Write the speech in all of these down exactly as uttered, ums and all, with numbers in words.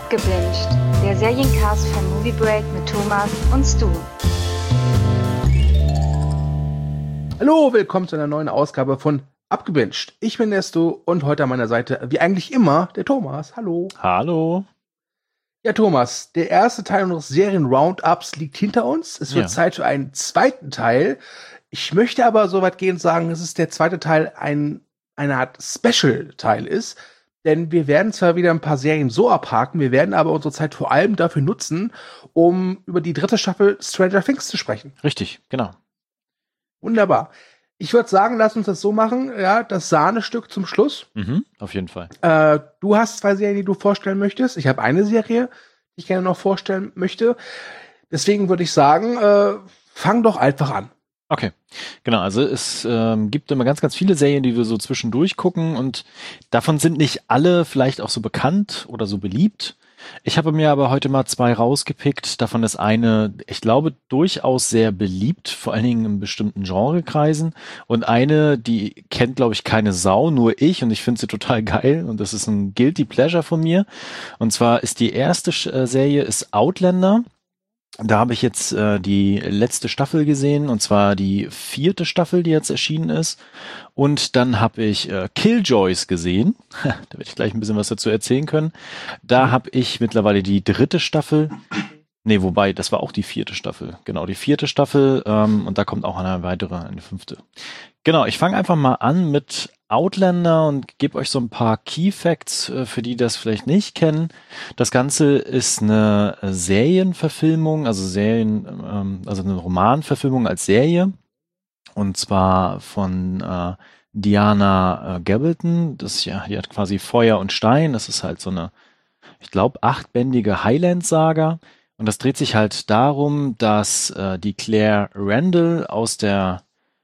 Abgebinged, der Seriencast von Movie Break mit Thomas und Stu. Hallo, willkommen zu einer neuen Ausgabe von Abgebinged. Ich bin der Stu und heute an meiner Seite, wie eigentlich immer, der Thomas. Hallo. Hallo. Ja, Thomas, der erste Teil unseres Serien-Roundups liegt hinter uns. Es wird Ja. Zeit für einen zweiten Teil. Ich möchte aber so weit gehen und sagen, dass es der zweite Teil ein, eine Art Special-Teil ist. Denn wir werden zwar wieder ein paar Serien so abhaken, wir werden aber unsere Zeit vor allem dafür nutzen, um über die dritte Staffel Stranger Things zu sprechen. Richtig, genau. Wunderbar. Ich würde sagen, lass uns das so machen, ja, das Sahnestück zum Schluss. Mhm, auf jeden Fall. Äh, du hast zwei Serien, die du vorstellen möchtest. Ich habe eine Serie, die ich gerne noch vorstellen möchte. Deswegen würde ich sagen, äh, fang doch einfach an. Okay, genau. Also es ähm, gibt immer ganz, ganz viele Serien, die wir so zwischendurch gucken und davon sind nicht alle vielleicht auch so bekannt oder so beliebt. Ich habe mir aber heute mal zwei rausgepickt. Davon ist eine, ich glaube, durchaus sehr beliebt, vor allen Dingen in bestimmten Genrekreisen. Und eine, die kennt, glaube ich, keine Sau, nur ich. Und ich finde sie total geil. Und das ist ein Guilty Pleasure von mir. Und zwar ist die erste äh, Serie ist Outlander. Da habe ich jetzt äh, die letzte Staffel gesehen, und zwar die vierte Staffel, die jetzt erschienen ist. Und dann habe ich äh, Killjoys gesehen. Da werde ich gleich ein bisschen was dazu erzählen können. Da habe ich mittlerweile die dritte Staffel. Nee, wobei, das war auch die vierte Staffel. Genau, die vierte Staffel. Ähm, und da kommt auch eine weitere, eine fünfte. Genau, ich fange einfach mal an mit Outlander und gebe euch so ein paar Key Facts, äh, für die das vielleicht nicht kennen. Das Ganze ist eine Serienverfilmung, also Serien, ähm, also eine Romanverfilmung als Serie. Und zwar von äh, Diana äh, Gabaldon. Das ja, die hat quasi Feuer und Stein. Das ist halt so eine, ich glaube, achtbändige Highland-Saga. Und das dreht sich halt darum, dass äh, die Claire Randall aus der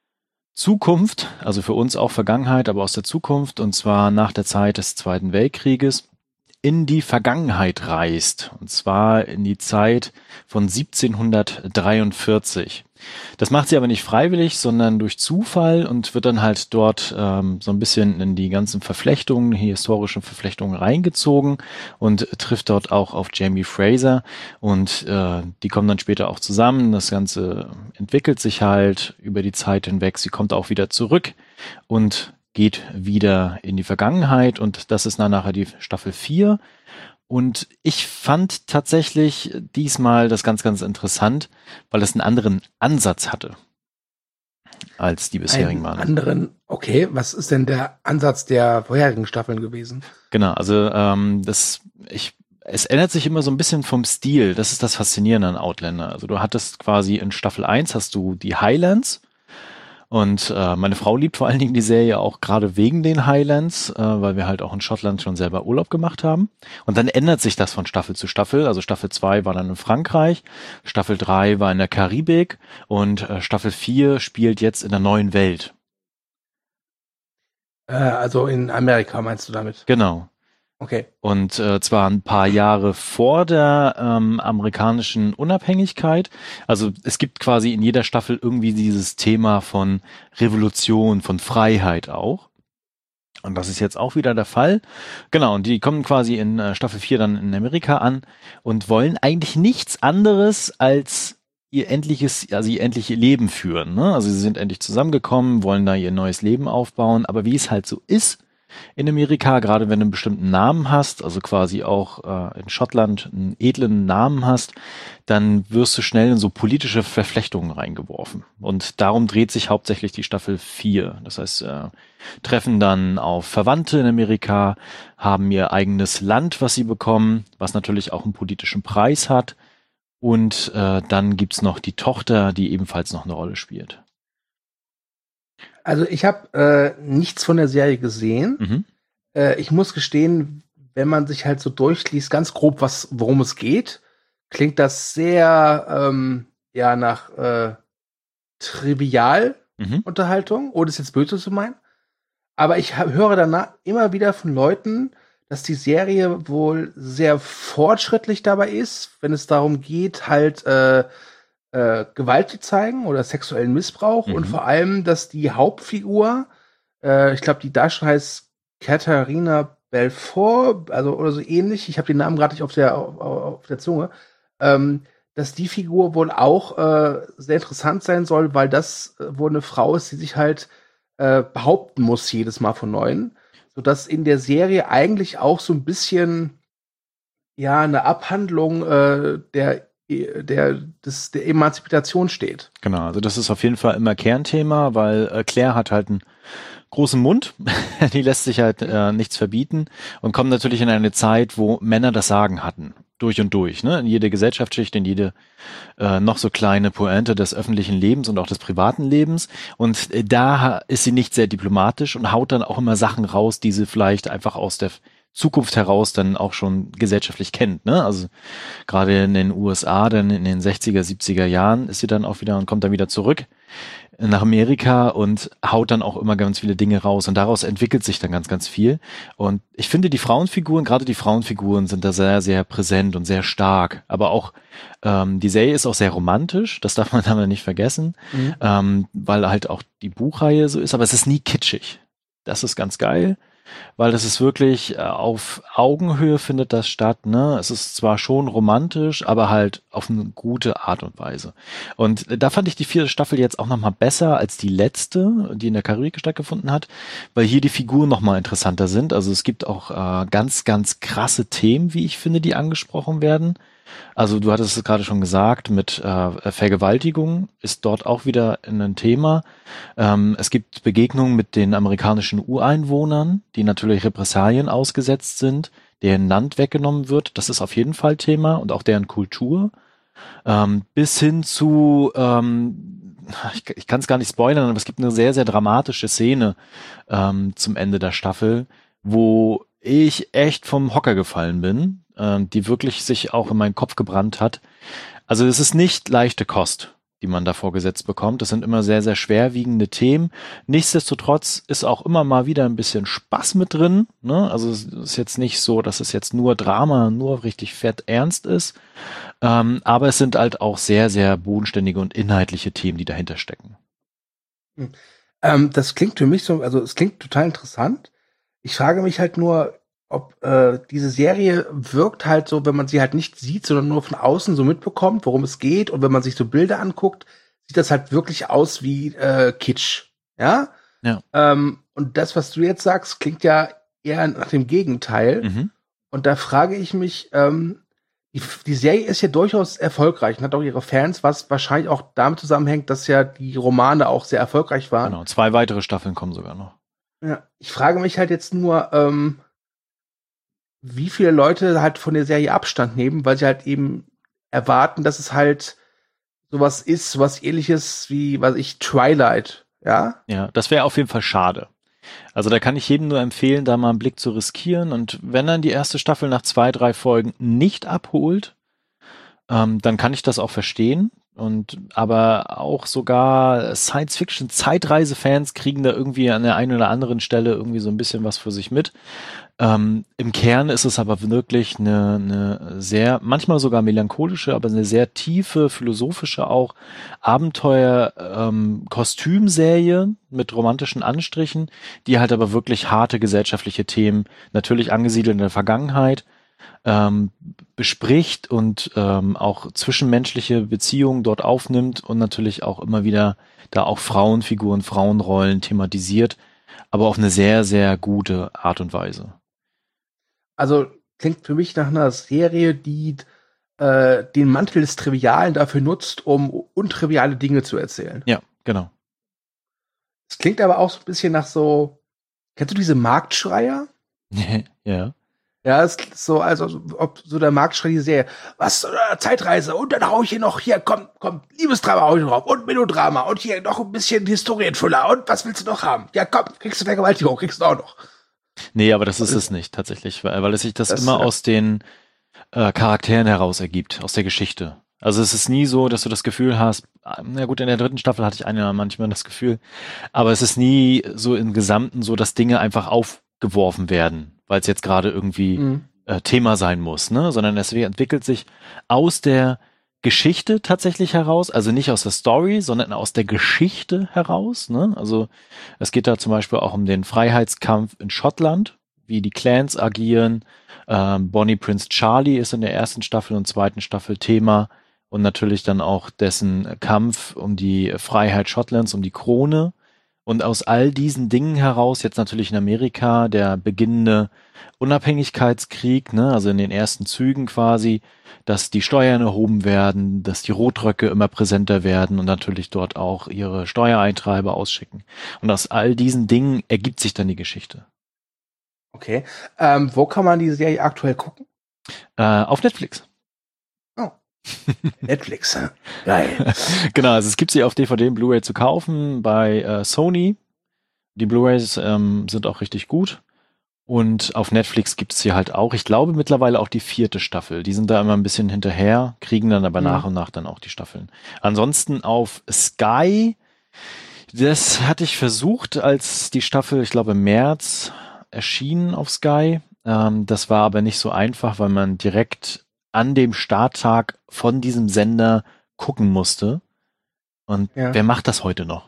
Zukunft, also für uns auch Vergangenheit, aber aus der Zukunft, und zwar nach der Zeit des Zweiten Weltkrieges, in die Vergangenheit reist. Und zwar in die Zeit von siebzehnhundertdreiundvierzig. Das macht sie aber nicht freiwillig, sondern durch Zufall und wird dann halt dort ähm, so ein bisschen in die ganzen Verflechtungen, historischen Verflechtungen reingezogen und trifft dort auch auf Jamie Fraser. Und äh, die kommen dann später auch zusammen. Das Ganze entwickelt sich halt über die Zeit hinweg. Sie kommt auch wieder zurück und geht wieder in die Vergangenheit, und das ist dann nachher die Staffel vier. Und ich fand tatsächlich diesmal das ganz, ganz interessant, weil es einen anderen Ansatz hatte als die bisherigen waren. Einen anderen, okay, was ist denn der Ansatz der vorherigen Staffeln gewesen? Genau, also ähm, das, ich, es ändert sich immer so ein bisschen vom Stil. Das ist das Faszinierende an Outlander. Also du hattest quasi in Staffel eins hast du die Highlands. Und äh, meine Frau liebt vor allen Dingen die Serie auch gerade wegen den Highlands, äh, weil wir halt auch in Schottland schon selber Urlaub gemacht haben. Und dann ändert sich das von Staffel zu Staffel. Also Staffel zwei war dann in Frankreich, Staffel drei war in der Karibik und äh, Staffel vier spielt jetzt in der neuen Welt. Äh, also in Amerika meinst du damit? Genau. Okay. Und äh, zwar ein paar Jahre vor der ähm, amerikanischen Unabhängigkeit. Also es gibt quasi in jeder Staffel irgendwie dieses Thema von Revolution, von Freiheit auch. Und das ist jetzt auch wieder der Fall. Genau, und die kommen quasi in äh, Staffel vier dann in Amerika an und wollen eigentlich nichts anderes als ihr endliches, also ihr endliche Leben führen. Ne? Also sie sind endlich zusammengekommen, wollen da ihr neues Leben aufbauen. Aber wie es halt so ist, in Amerika, gerade wenn du einen bestimmten Namen hast, also quasi auch äh, in Schottland einen edlen Namen hast, dann wirst du schnell in so politische Verflechtungen reingeworfen. Und darum dreht sich hauptsächlich die Staffel vier. Das heißt, äh, treffen dann auf Verwandte in Amerika, haben ihr eigenes Land, was sie bekommen, was natürlich auch einen politischen Preis hat. Und äh, dann gibt's noch die Tochter, die ebenfalls noch eine Rolle spielt. Also ich habe äh, nichts von der Serie gesehen. Mhm. Äh, ich muss gestehen, wenn man sich halt so durchliest, ganz grob, was, worum es geht, klingt das sehr ähm, ja nach äh, Trivial-Unterhaltung, Mhm. ohne es jetzt böse zu meinen. Aber ich hab, höre danach immer wieder von Leuten, dass die Serie wohl sehr fortschrittlich dabei ist, wenn es darum geht, halt äh, äh, Gewalt zu zeigen oder sexuellen Missbrauch, Mhm. und vor allem, dass die Hauptfigur, äh, ich glaube, die Darstellerin heißt Katharina Belfort, also oder so ähnlich, ich habe den Namen gerade nicht auf der, auf, auf der Zunge, ähm, dass die Figur wohl auch äh, sehr interessant sein soll, weil das äh, wohl eine Frau ist, die sich halt äh, behaupten muss jedes Mal von Neuem, sodass in der Serie eigentlich auch so ein bisschen ja eine Abhandlung äh, der der des, der Emanzipation steht. Genau, also das ist auf jeden Fall immer Kernthema, weil äh, Claire hat halt einen großen Mund, die lässt sich halt äh, nichts verbieten und kommt natürlich in eine Zeit, wo Männer das Sagen hatten, durch und durch, ne? In jede Gesellschaftsschicht, in jede äh, noch so kleine Pointe des öffentlichen Lebens und auch des privaten Lebens. Und äh, da ist sie nicht sehr diplomatisch und haut dann auch immer Sachen raus, die sie vielleicht einfach aus der Zukunft heraus dann auch schon gesellschaftlich kennt, ne? Also gerade in den U S A, dann in den sechziger, siebziger Jahren ist sie dann auch wieder und kommt dann wieder zurück nach Amerika und haut dann auch immer ganz viele Dinge raus und daraus entwickelt sich dann ganz, ganz viel. Und ich finde, die Frauenfiguren, gerade die Frauenfiguren sind da sehr, sehr präsent und sehr stark. Aber auch ähm, die Serie ist auch sehr romantisch, das darf man damit nicht vergessen, mhm. ähm, weil halt auch die Buchreihe so ist, aber es ist nie kitschig. Das ist ganz geil. Weil das ist wirklich äh, auf Augenhöhe findet das statt, ne? Es ist zwar schon romantisch, aber halt auf eine gute Art und Weise. Und da fand ich die vierte Staffel jetzt auch nochmal besser als die letzte, die in der Karibik stattgefunden hat, weil hier die Figuren nochmal interessanter sind. Also es gibt auch äh, ganz, ganz krasse Themen, wie ich finde, die angesprochen werden. Also du hattest es gerade schon gesagt, mit äh, Vergewaltigung ist dort auch wieder ein Thema. Ähm, es gibt Begegnungen mit den amerikanischen Ureinwohnern, die natürlich Repressalien ausgesetzt sind, deren Land weggenommen wird. Das ist auf jeden Fall Thema und auch deren Kultur. Ähm, bis hin zu, ähm, ich, ich kann es gar nicht spoilern, aber es gibt eine sehr, sehr dramatische Szene ähm, zum Ende der Staffel, wo ich echt vom Hocker gefallen bin, ähm, die wirklich sich auch in meinen Kopf gebrannt hat. Also es ist nicht leichte Kost, die man da vorgesetzt bekommt. Das sind immer sehr, sehr schwerwiegende Themen. Nichtsdestotrotz ist auch immer mal wieder ein bisschen Spaß mit drin, ne? Also es ist jetzt nicht so, dass es jetzt nur Drama, nur richtig fett ernst ist. Ähm, aber es sind halt auch sehr, sehr bodenständige und inhaltliche Themen, die dahinter stecken. Hm. Ähm, das klingt für mich so, also es klingt total interessant. Ich frage mich halt nur, ob äh, diese Serie wirkt halt so, wenn man sie halt nicht sieht, sondern nur von außen so mitbekommt, worum es geht. Und wenn man sich so Bilder anguckt, sieht das halt wirklich aus wie äh, Kitsch. Ja? Ja. Ähm, und das, was du jetzt sagst, klingt ja eher nach dem Gegenteil. Mhm. Und da frage ich mich, ähm, die, die Serie ist ja durchaus erfolgreich und hat auch ihre Fans, was wahrscheinlich auch damit zusammenhängt, dass ja die Romane auch sehr erfolgreich waren. Genau, zwei weitere Staffeln kommen sogar noch. Ja, ich frage mich halt jetzt nur, ähm, wie viele Leute halt von der Serie Abstand nehmen, weil sie halt eben erwarten, dass es halt sowas ist, sowas ähnliches wie, was ich, Twilight, ja? Ja, das wäre auf jeden Fall schade. Also da kann ich jedem nur empfehlen, da mal einen Blick zu riskieren und wenn dann die erste Staffel nach zwei, drei Folgen nicht abholt, ähm, dann kann ich das auch verstehen. Und aber auch sogar Science-Fiction-Zeitreise-Fans kriegen da irgendwie an der einen oder anderen Stelle irgendwie so ein bisschen was für sich mit. Ähm, im Kern ist es aber wirklich eine, eine sehr, manchmal sogar melancholische, aber eine sehr tiefe, philosophische auch Abenteuer-Kostümserie ähm, mit romantischen Anstrichen, die halt aber wirklich harte gesellschaftliche Themen, natürlich angesiedelt in der Vergangenheit, ähm, bespricht und ähm, auch zwischenmenschliche Beziehungen dort aufnimmt und natürlich auch immer wieder da auch Frauenfiguren, Frauenrollen thematisiert, aber auf eine sehr, sehr gute Art und Weise. Also klingt für mich nach einer Serie, die äh, den Mantel des Trivialen dafür nutzt, um untriviale Dinge zu erzählen. Ja, genau. Es klingt aber auch so ein bisschen nach so, kennst du diese Marktschreier? Ja. Ja, es ist so, also ob so der Marktschrei die Serie, was, äh, Zeitreise und dann hau ich hier noch, hier, komm, komm, Liebesdrama hau ich drauf und Melodrama und hier noch ein bisschen Historienfüller und was willst du noch haben? Ja, komm, kriegst du Vergewaltigung, kriegst du auch noch. Nee, aber das ist es nicht tatsächlich, weil, weil es sich das, das immer ja. aus den äh, Charakteren heraus ergibt, aus der Geschichte. Also es ist nie so, dass du das Gefühl hast, na gut, in der dritten Staffel hatte ich eine manchmal das Gefühl, aber es ist nie so im Gesamten so, dass Dinge einfach aufgeworfen werden, weil es jetzt gerade irgendwie mhm. äh, Thema sein muss, ne? Sondern es entwickelt sich aus der Geschichte tatsächlich heraus, also nicht aus der Story, sondern aus der Geschichte heraus, ne? Also es geht da zum Beispiel auch um den Freiheitskampf in Schottland, wie die Clans agieren. Ähm, Bonnie Prince Charlie ist in der ersten Staffel und zweiten Staffel Thema und natürlich dann auch dessen Kampf um die Freiheit Schottlands, um die Krone. Und aus all diesen Dingen heraus, jetzt natürlich in Amerika, der beginnende Unabhängigkeitskrieg, ne, also in den ersten Zügen quasi, dass die Steuern erhoben werden, dass die Rotröcke immer präsenter werden und natürlich dort auch ihre Steuereintreiber ausschicken. Und aus all diesen Dingen ergibt sich dann die Geschichte. Okay. Ähm, wo kann man die Serie aktuell gucken? Äh, auf Netflix. Oh. Netflix. Geil. Genau, also es gibt sie auf D V D und Blu-ray zu kaufen bei äh, Sony. Die Blu-rays ähm, sind auch richtig gut. Und auf Netflix gibt es sie halt auch. Ich glaube mittlerweile auch die vierte Staffel. Die sind da immer ein bisschen hinterher, kriegen dann aber mhm. nach und nach dann auch die Staffeln. Ansonsten auf Sky, das hatte ich versucht, als die Staffel, ich glaube im März erschienen auf Sky. Ähm, das war aber nicht so einfach, weil man direkt an dem Starttag von diesem Sender gucken musste. Und ja. Wer macht das heute noch?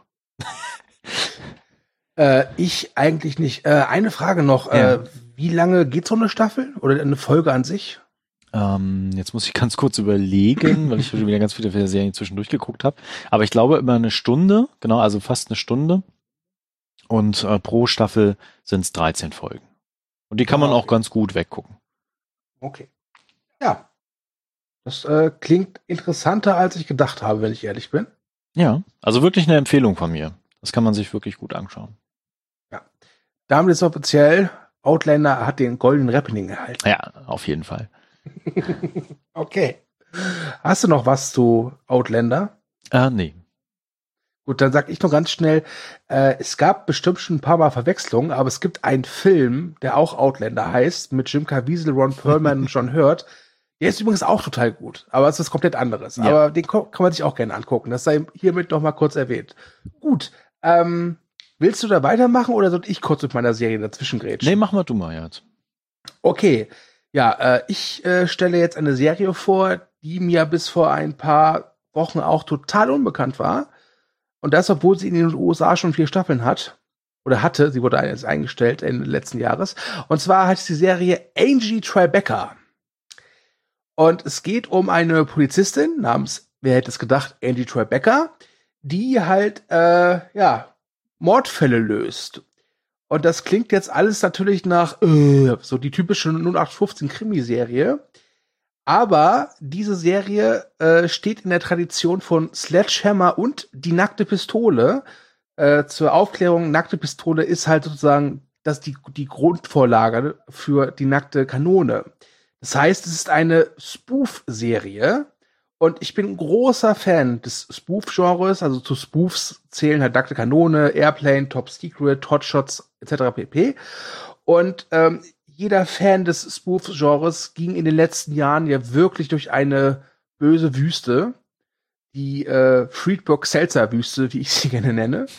äh, ich eigentlich nicht. Äh, eine Frage noch. Ja. Äh, wie lange geht so eine Staffel? Oder eine Folge an sich? Ähm, jetzt muss ich ganz kurz überlegen, weil ich schon wieder ganz viele Serien zwischendurch geguckt habe. Aber ich glaube immer eine Stunde, genau, also fast eine Stunde. Und äh, pro Staffel sind es dreizehn Folgen. Und die kann man okay. auch ganz gut weggucken. Okay. Ja. Das äh, klingt interessanter, als ich gedacht habe, wenn ich ehrlich bin. Ja, also wirklich eine Empfehlung von mir. Das kann man sich wirklich gut anschauen. Ja. Damit ist offiziell, Outlander hat den goldenen Rappening erhalten. Ja, auf jeden Fall. Okay. Hast du noch was zu Outlander? Äh, nee. Gut, dann sag ich noch ganz schnell, äh, es gab bestimmt schon ein paar Mal Verwechslungen, aber es gibt einen Film, der auch Outlander heißt, mit Jim Caviezel, Ron Perlman und John Hurt. Der ist übrigens auch total gut, aber es ist komplett anderes. Ja. Aber den kann man sich auch gerne angucken. Das sei hiermit noch mal kurz erwähnt. Gut, ähm, willst du da weitermachen oder soll ich kurz mit meiner Serie dazwischen grätschen? Nee, mach mal du mal jetzt. Okay, ja, äh, ich äh, stelle jetzt eine Serie vor, die mir bis vor ein paar Wochen auch total unbekannt war. Und das, obwohl sie in den U S A schon vier Staffeln hat. Oder hatte, sie wurde jetzt eingestellt Ende letzten Jahres. Und zwar heißt die Serie Angie Tribeca. Und es geht um eine Polizistin namens, wer hätte es gedacht, Angie Tribeca, die halt, äh, ja, Mordfälle löst. Und das klingt jetzt alles natürlich nach, äh, so die typische null acht fünfzehn Krimiserie. Aber diese Serie äh, steht in der Tradition von Sledgehammer und Die nackte Pistole. Äh, zur Aufklärung, Nackte Pistole ist halt sozusagen das die, die Grundvorlage für Die nackte Kanone. Das heißt, es ist eine Spoof-Serie und ich bin ein großer Fan des Spoof-Genres. Also zu Spoofs zählen halt Nackte Kanone, Airplane, Top Secret, Hotshots et cetera pp. Und ähm, jeder Fan des Spoof-Genres ging in den letzten Jahren ja wirklich durch eine böse Wüste, die äh, Friedberg-Seltzer-Wüste, wie ich sie gerne nenne.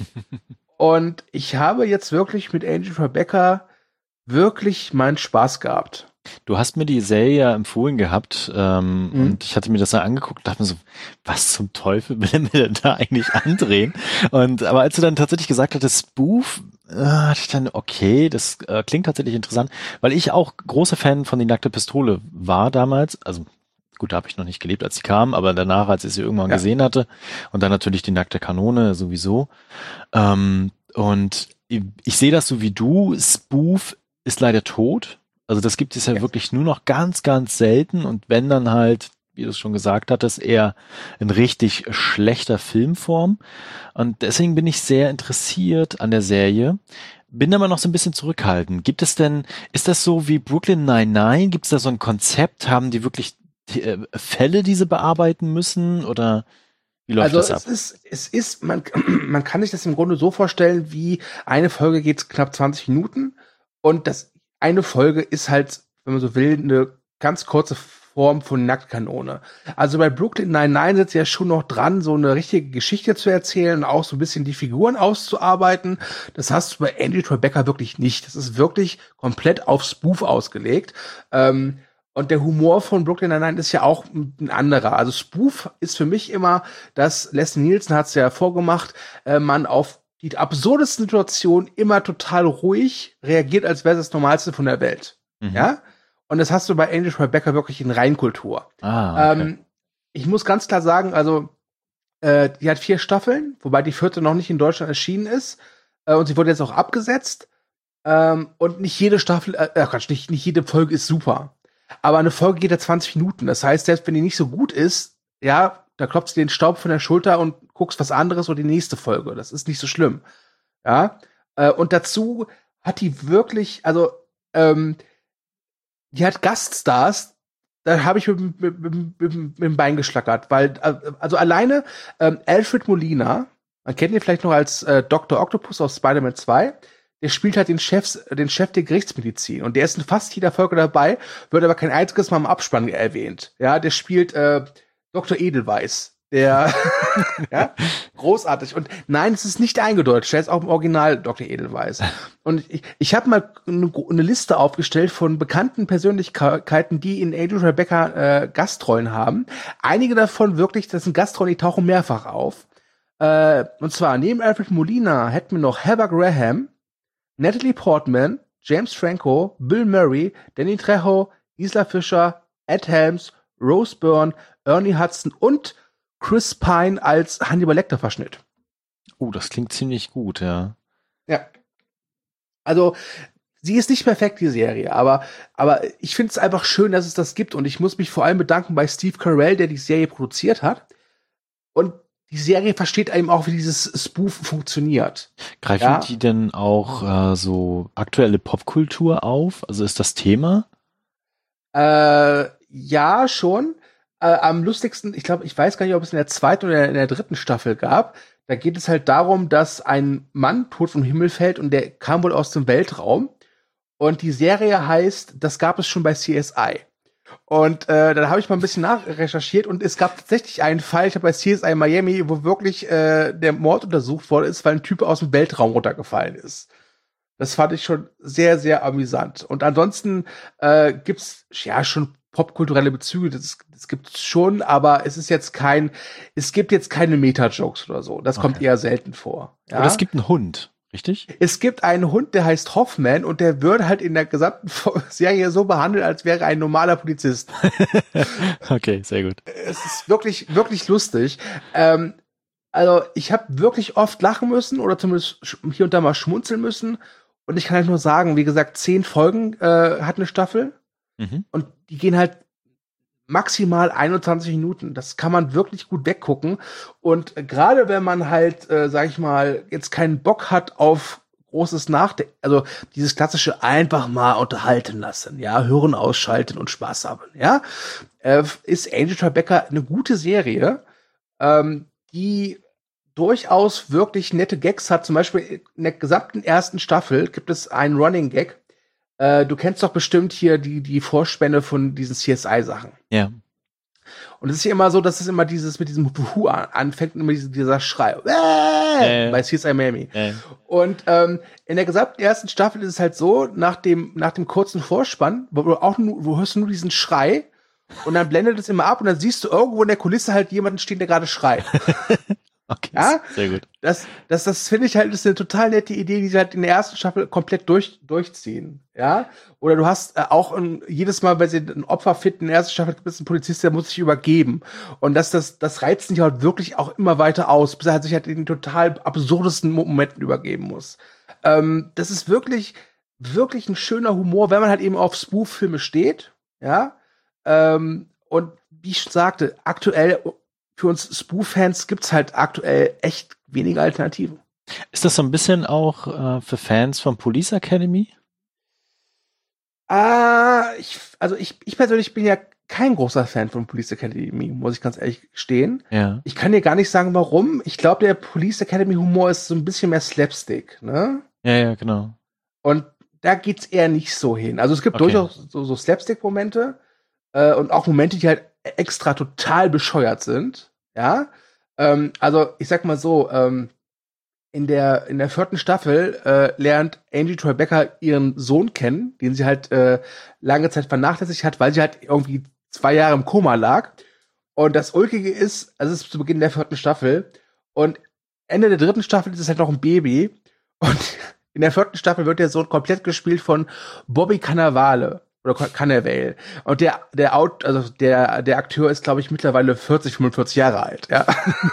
Und ich habe jetzt wirklich mit Angie Tribeca wirklich meinen Spaß gehabt. Du hast mir die Serie ja empfohlen gehabt ähm, mhm. und ich hatte mir das dann angeguckt und dachte mir so, was zum Teufel will er mir denn da eigentlich andrehen? Und aber als du dann tatsächlich gesagt hattest, Spoof, äh, dachte ich dann, okay, das äh, klingt tatsächlich interessant, weil ich auch großer Fan von Die nackte Pistole war damals, also gut, da habe ich noch nicht gelebt, als sie kam, aber danach, als ich sie irgendwann ja. gesehen hatte und dann natürlich Die nackte Kanone sowieso. Ähm, und ich, ich sehe das so wie du, Spoof ist leider tot. Also das gibt es ja, ja wirklich nur noch ganz, ganz selten und wenn dann halt, wie du es schon gesagt hattest, eher in richtig schlechter Filmform. Und deswegen bin ich sehr interessiert an der Serie. Bin aber noch so ein bisschen zurückhaltend. Gibt es denn, ist das so wie Brooklyn Nine-Nine? Gibt es da so ein Konzept? Haben die wirklich äh, Fälle, die sie bearbeiten müssen? Oder wie läuft also das ab? Also es ist, es ist, man, man kann sich das im Grunde so vorstellen, wie eine Folge geht knapp zwanzig Minuten und das eine Folge ist halt, wenn man so will, eine ganz kurze Form von Nacktkanone. Also bei Brooklyn Nine-Nine sitzt ja schon noch dran, so eine richtige Geschichte zu erzählen und auch so ein bisschen die Figuren auszuarbeiten. Das hast du bei Angie Tribeca wirklich nicht. Das ist wirklich komplett auf Spoof ausgelegt. Ähm, und der Humor von Brooklyn Nine-Nine ist ja auch ein anderer. Also Spoof ist für mich immer, dass Leslie Nielsen hat es ja vorgemacht, äh, man auf die absurdesten Situationen immer total ruhig reagiert, als wäre es das Normalste von der Welt. Mhm. Ja? Und das hast du bei Angel Tribeca wirklich in Reinkultur. Ah, okay. Ähm, ich muss ganz klar sagen, also äh, die hat vier Staffeln, wobei die vierte noch nicht in Deutschland erschienen ist. Äh, und sie wurde jetzt auch abgesetzt. Ähm, und nicht jede Staffel, äh, Quatsch, nicht, nicht jede Folge ist super. Aber eine Folge geht ja zwanzig Minuten. Das heißt, selbst wenn die nicht so gut ist, ja, da klopfst du den Staub von der Schulter und guckst was anderes oder die nächste Folge. Das ist nicht so schlimm. Ja. Äh, und dazu hat die wirklich, also, ähm, die hat Gaststars, da habe ich mit, mit, mit, mit, mit dem Bein geschlackert, weil, also alleine ähm, Alfred Molina, man kennt ihn vielleicht noch als äh, Doktor Octopus aus Spider-Man zwei, der spielt halt den, Chefs, den Chef der Gerichtsmedizin und der ist in fast jeder Folge dabei, wird aber kein einziges Mal im Abspann erwähnt. Ja, der spielt äh, Doktor Edelweiss. Der, ja, großartig. Und nein, es ist nicht eingedeutscht. Der ist auch im Original Doktor Edelweiss. Und ich, ich habe mal eine, eine Liste aufgestellt von bekannten Persönlichkeiten, die in Angel Tribeca äh, Gastrollen haben. Einige davon wirklich, das sind Gastrollen, die tauchen mehrfach auf. Äh, und zwar neben Alfred Molina hätten wir noch Heather Graham, Natalie Portman, James Franco, Bill Murray, Danny Trejo, Isla Fisher, Ed Helms, Rose Byrne, Ernie Hudson und Chris Pine als Hannibal Lecter-Verschnitt. Oh, das klingt ziemlich gut, ja. Ja. Also, sie ist nicht perfekt, die Serie, aber, aber ich finde es einfach schön, dass es das gibt und ich muss mich vor allem bedanken bei Steve Carell, der die Serie produziert hat. Und die Serie versteht eben auch, wie dieses Spoof funktioniert. Greifen ja? die denn auch äh, so aktuelle Popkultur auf? Also ist das Thema? Äh, ja, schon. Äh, am lustigsten, ich glaube, ich weiß gar nicht, ob es in der zweiten oder in der dritten Staffel gab. Da geht es halt darum, dass ein Mann tot vom Himmel fällt und der kam wohl aus dem Weltraum. Und die Serie heißt, das gab es schon bei C S I. Und äh, dann habe ich mal ein bisschen nachrecherchiert und es gab tatsächlich einen Fall, ich habe bei C S I Miami, wo wirklich äh, der Mord untersucht worden ist, weil ein Typ aus dem Weltraum runtergefallen ist. Das fand ich schon sehr, sehr amüsant. Und ansonsten äh, gibt's ja schon popkulturelle Bezüge, das, das gibt's schon, aber es ist jetzt kein, es gibt jetzt keine Meta-Jokes oder so. Das okay. kommt eher selten vor. Ja? Aber es gibt einen Hund, richtig? Es gibt einen Hund, der heißt Hoffman und der wird halt in der gesamten Serie so behandelt, als wäre er ein normaler Polizist. Okay, sehr gut. Es ist wirklich, wirklich lustig. Ähm, also ich habe wirklich oft lachen müssen oder zumindest hier und da mal schmunzeln müssen. Und ich kann halt nur sagen, wie gesagt, zehn Folgen äh, hat eine Staffel. Mhm. Und die gehen halt maximal einundzwanzig Minuten. Das kann man wirklich gut weggucken. Und äh, gerade wenn man halt, äh, sag ich mal, jetzt keinen Bock hat auf großes Nachdenken, also dieses klassische einfach mal unterhalten lassen, ja, hören, ausschalten und Spaß haben, ja, äh, ist Angel Tribeca eine gute Serie, ähm, die durchaus wirklich nette Gags hat. Zum Beispiel in der gesamten ersten Staffel gibt es einen Running Gag. Äh, du kennst doch bestimmt hier die, die Vorspänne von diesen C S I-Sachen. Ja. Und es ist ja immer so, dass es immer dieses mit diesem Hu anfängt und immer dieser, dieser Schrei. Äh, ja, bei C S I Miami. Ja. Und ähm, in der gesamten ersten Staffel ist es halt so, nach dem, nach dem kurzen Vorspann, wo du auch nur, wo hörst du nur diesen Schrei und dann blendet es immer ab und dann siehst du irgendwo in der Kulisse halt jemanden stehen, der gerade schreit. Okay, ja, sehr gut. Das, das, das finde ich halt, ist eine total nette Idee, die sie halt in der ersten Staffel komplett durch, durchziehen. Ja, oder du hast äh, auch ein, jedes Mal, wenn sie ein Opfer finden, in der ersten Staffel gibt es einen Polizist, der muss sich übergeben. Und das, das, das reizt sich halt wirklich auch immer weiter aus, bis er halt sich halt in den total absurdesten Momenten übergeben muss. Ähm, das ist wirklich, wirklich ein schöner Humor, wenn man halt eben auf Spoof-Filme steht. Ja, ähm, und wie ich schon sagte, aktuell für uns Spoof-Fans gibt's halt aktuell echt wenige Alternativen. Ist das so ein bisschen auch äh, für Fans von Police Academy? Ah, ich, also ich, ich persönlich bin ja kein großer Fan von Police Academy, muss ich ganz ehrlich gestehen. Ja. Ich kann dir gar nicht sagen, warum. Ich glaube, der Police Academy Humor ist so ein bisschen mehr Slapstick, ne? Ja, ja, genau. Und da geht's eher nicht so hin. Also es gibt Okay. durchaus so, so Slapstick-Momente äh, und auch Momente, die halt extra total bescheuert sind. Ja, ähm, also ich sag mal so, ähm, in der in der vierten Staffel äh, lernt Angel Tribeca ihren Sohn kennen, den sie halt äh, lange Zeit vernachlässigt hat, weil sie halt irgendwie zwei Jahre im Koma lag. Und das Ulkige ist, also es ist zu Beginn der vierten Staffel und Ende der dritten Staffel ist es halt noch ein Baby. Und in der vierten Staffel wird der Sohn komplett gespielt von Bobby Cannavale. Oder Cannavale. Und der, der Out, also der, der Akteur ist, glaube ich, mittlerweile vierzig, fünfundvierzig Jahre alt, ja.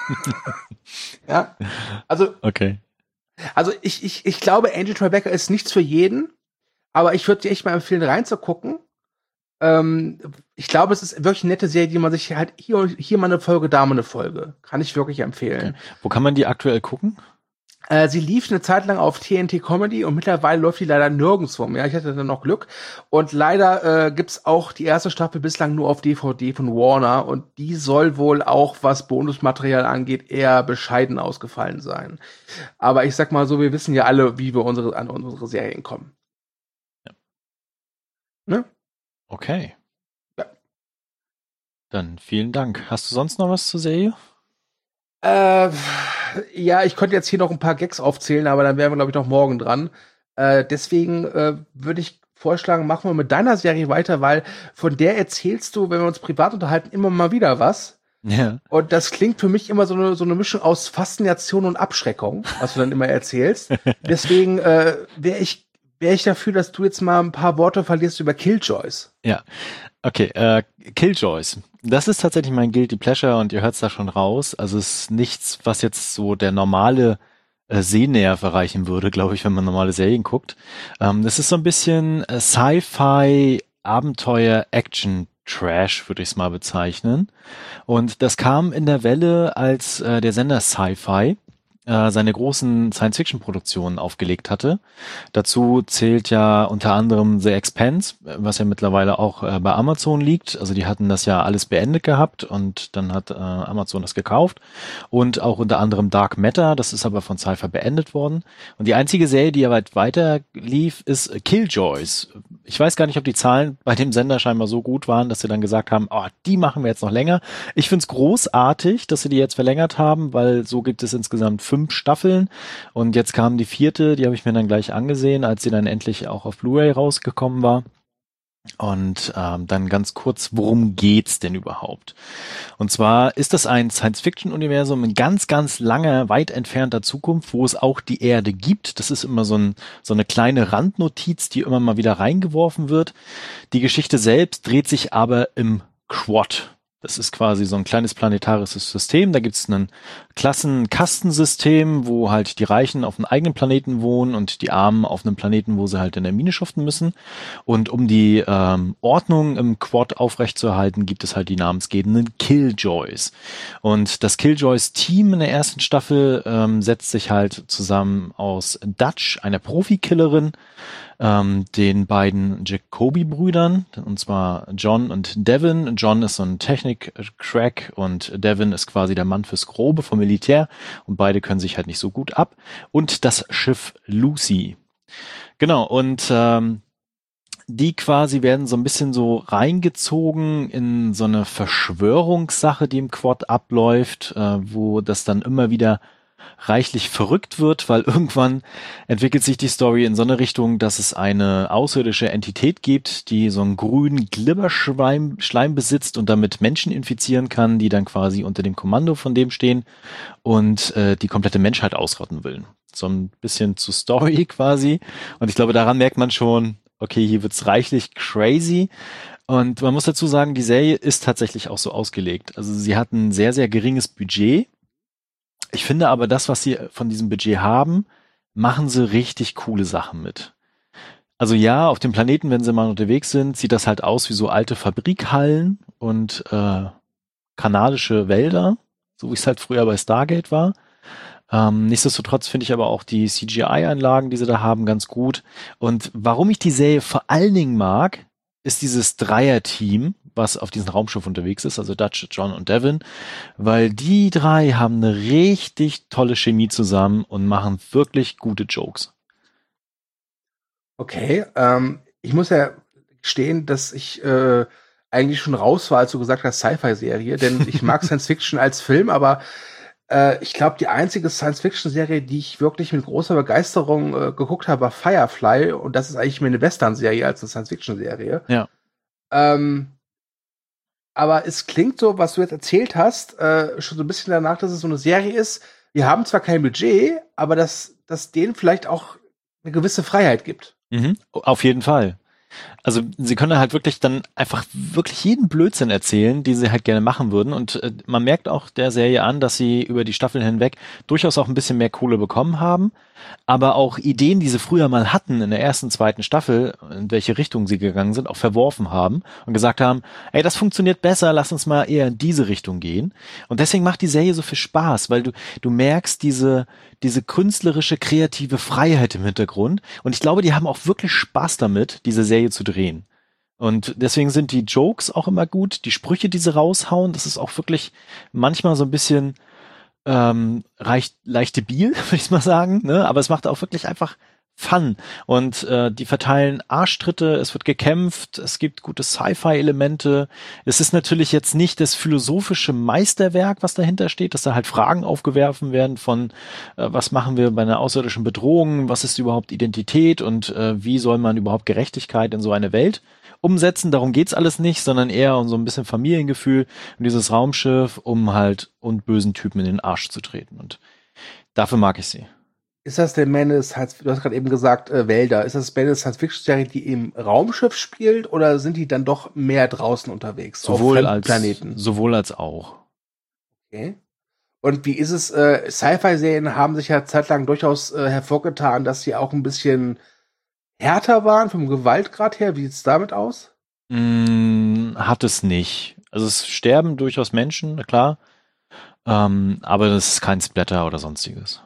Ja. Also, okay. Also ich, ich, ich glaube, Angel Tribeca ist nichts für jeden, aber ich würde dir echt mal empfehlen, reinzugucken. Ähm, ich glaube, es ist wirklich eine nette Serie, die man sich halt hier, hier mal eine Folge, da mal eine Folge. Kann ich wirklich empfehlen. Okay. Wo kann man die aktuell gucken? Äh, sie lief eine Zeit lang auf T N T Comedy und mittlerweile läuft die leider nirgendwo mehr. Ich hatte dann noch Glück. Und leider äh, gibt's auch die erste Staffel bislang nur auf D V D von Warner und die soll wohl auch, was Bonusmaterial angeht, eher bescheiden ausgefallen sein. Aber ich sag mal so, wir wissen ja alle, wie wir unsere, an unsere Serien kommen. Ja. Ne? Okay. Ja. Dann vielen Dank. Hast du sonst noch was zur Serie? Äh, ja, ich könnte jetzt hier noch ein paar Gags aufzählen, aber dann wären wir, glaube ich, noch morgen dran. Äh, deswegen äh, würde ich vorschlagen, machen wir mit deiner Serie weiter, weil von der erzählst du, wenn wir uns privat unterhalten, immer mal wieder was. Ja. Und das klingt für mich immer so eine, so eine Mischung aus Faszination und Abschreckung, was du dann immer erzählst. Deswegen äh, wäre ich, wär ich dafür, dass du jetzt mal ein paar Worte verlierst über Killjoys. Ja, okay, äh, Killjoys. Das ist tatsächlich mein Guilty Pleasure und ihr hört es da schon raus. Also es ist nichts, was jetzt so der normale äh, Sehnerv erreichen würde, glaube ich, wenn man normale Serien guckt. Ähm, das ist so ein bisschen äh, Sci-Fi, Abenteuer, Action, Trash, würde ich es mal bezeichnen. Und das kam in der Welle, als äh, der Sender Sci-Fi äh, seine großen Science-Fiction-Produktionen aufgelegt hatte. Dazu zählt ja unter anderem The Expanse, was ja mittlerweile auch äh, bei Amazon liegt. Also die hatten das ja alles beendet gehabt und dann hat äh, Amazon das gekauft. Und auch unter anderem Dark Matter, das ist aber von Sci-Fi beendet worden. Und die einzige Serie, die ja weit weiter lief, ist Killjoys. Ich weiß gar nicht, ob die Zahlen bei dem Sender scheinbar so gut waren, dass sie dann gesagt haben, oh, die machen wir jetzt noch länger. Ich find's großartig, dass sie die jetzt verlängert haben, weil so gibt es insgesamt fünf Staffeln und jetzt kam die vierte, die habe ich mir dann gleich angesehen, als sie dann endlich auch auf Blu-ray rausgekommen war. Und ähm, dann ganz kurz, worum geht's denn überhaupt? Und zwar ist das ein Science-Fiction-Universum in ganz, ganz langer, weit entfernter Zukunft, wo es auch die Erde gibt. Das ist immer so, ein, so eine kleine Randnotiz, die immer mal wieder reingeworfen wird. Die Geschichte selbst dreht sich aber im Quad. Das ist quasi so ein kleines planetarisches System. Da gibt es ein Klassenkastensystem, wo halt die Reichen auf einem eigenen Planeten wohnen und die Armen auf einem Planeten, wo sie halt in der Mine schuften müssen. Und um die ähm, Ordnung im Quad aufrechtzuerhalten, gibt es halt die namensgebenden Killjoys. Und das Killjoys-Team in der ersten Staffel ähm, setzt sich halt zusammen aus Dutch, einer Profikillerin, ähm, den beiden Jacobi-Brüdern, und zwar John und Devin. John ist so ein Technik-Crack und Devin ist quasi der Mann fürs Grobe vom Militär und beide können sich halt nicht so gut ab. Und das Schiff Lucy. Genau, und ähm, die quasi werden so ein bisschen so reingezogen in so eine Verschwörungssache, die im Quad abläuft, äh, wo das dann immer wieder reichlich verrückt wird, weil irgendwann entwickelt sich die Story in so eine Richtung, dass es eine außerirdische Entität gibt, die so einen grünen Glibberschleim Schleim besitzt und damit Menschen infizieren kann, die dann quasi unter dem Kommando von dem stehen und äh, die komplette Menschheit ausrotten will. So ein bisschen zu Story quasi. Und ich glaube, daran merkt man schon, okay, hier wird's reichlich crazy. Und man muss dazu sagen, die Serie ist tatsächlich auch so ausgelegt. Also sie hat ein sehr, sehr geringes Budget. Ich finde aber, das, was sie von diesem Budget haben, machen sie richtig coole Sachen mit. Also ja, auf dem Planeten, wenn sie mal unterwegs sind, sieht das halt aus wie so alte Fabrikhallen und äh, kanadische Wälder, so wie es halt früher bei Stargate war. Ähm, nichtsdestotrotz finde ich aber auch die C G I-Anlagen, die sie da haben, ganz gut. Und warum ich die Serie vor allen Dingen mag, ist dieses Dreier-Team, was auf diesem Raumschiff unterwegs ist, also Dutch, John und Devin, weil die drei haben eine richtig tolle Chemie zusammen und machen wirklich gute Jokes. Okay, ähm, ich muss ja gestehen, dass ich äh, eigentlich schon raus war, als du gesagt hast, Sci-Fi-Serie, denn ich mag Science-Fiction als Film, aber äh, ich glaube, die einzige Science-Fiction-Serie, die ich wirklich mit großer Begeisterung äh, geguckt habe, war Firefly, und das ist eigentlich mehr eine Western-Serie als eine Science-Fiction-Serie. Ja. Ähm, aber es klingt so, was du jetzt erzählt hast, äh, schon so ein bisschen danach, dass es so eine Serie ist, wir haben zwar kein Budget, aber dass das denen vielleicht auch eine gewisse Freiheit gibt. Mhm, auf jeden Fall. Also sie können halt wirklich dann einfach wirklich jeden Blödsinn erzählen, die sie halt gerne machen würden. Und äh, man merkt auch der Serie an, dass sie über die Staffeln hinweg durchaus auch ein bisschen mehr Kohle bekommen haben. Aber auch Ideen, die sie früher mal hatten in der ersten, zweiten Staffel, in welche Richtung sie gegangen sind, auch verworfen haben und gesagt haben, ey, das funktioniert besser, lass uns mal eher in diese Richtung gehen. Und deswegen macht die Serie so viel Spaß, weil du du merkst diese diese künstlerische, kreative Freiheit im Hintergrund. Und ich glaube, die haben auch wirklich Spaß damit, diese Serie zu drehen. Und deswegen sind die Jokes auch immer gut, die Sprüche, die sie raushauen, das ist auch wirklich manchmal so ein bisschen ähm, reich, leicht debil, würde ich mal sagen, ne? Aber es macht auch wirklich einfach Fun. Und äh, die verteilen Arschtritte, es wird gekämpft, es gibt gute Sci-Fi-Elemente. Es ist natürlich jetzt nicht das philosophische Meisterwerk, was dahinter steht, dass da halt Fragen aufgeworfen werden von, äh, was machen wir bei einer außerirdischen Bedrohung, was ist überhaupt Identität und äh, wie soll man überhaupt Gerechtigkeit in so eine Welt umsetzen. Darum geht's alles nicht, sondern eher um so ein bisschen Familiengefühl und dieses Raumschiff, um halt und bösen Typen in den Arsch zu treten. Und dafür mag ich sie. Ist das der Man des Science, du hast gerade eben gesagt, äh, Wälder, ist das Man des Science-Fiction-Serie, die im Raumschiff spielt, oder sind die dann doch mehr draußen unterwegs? Sowohl auf als Planeten? Sowohl als auch. Okay. Und wie ist es, äh, Sci-Fi-Serien haben sich ja zeitlang durchaus äh, hervorgetan, dass sie auch ein bisschen härter waren vom Gewaltgrad her. Wie sieht's damit aus? Mm, hat es nicht. Also es sterben durchaus Menschen, klar, ähm, aber das ist kein Splatter oder sonstiges.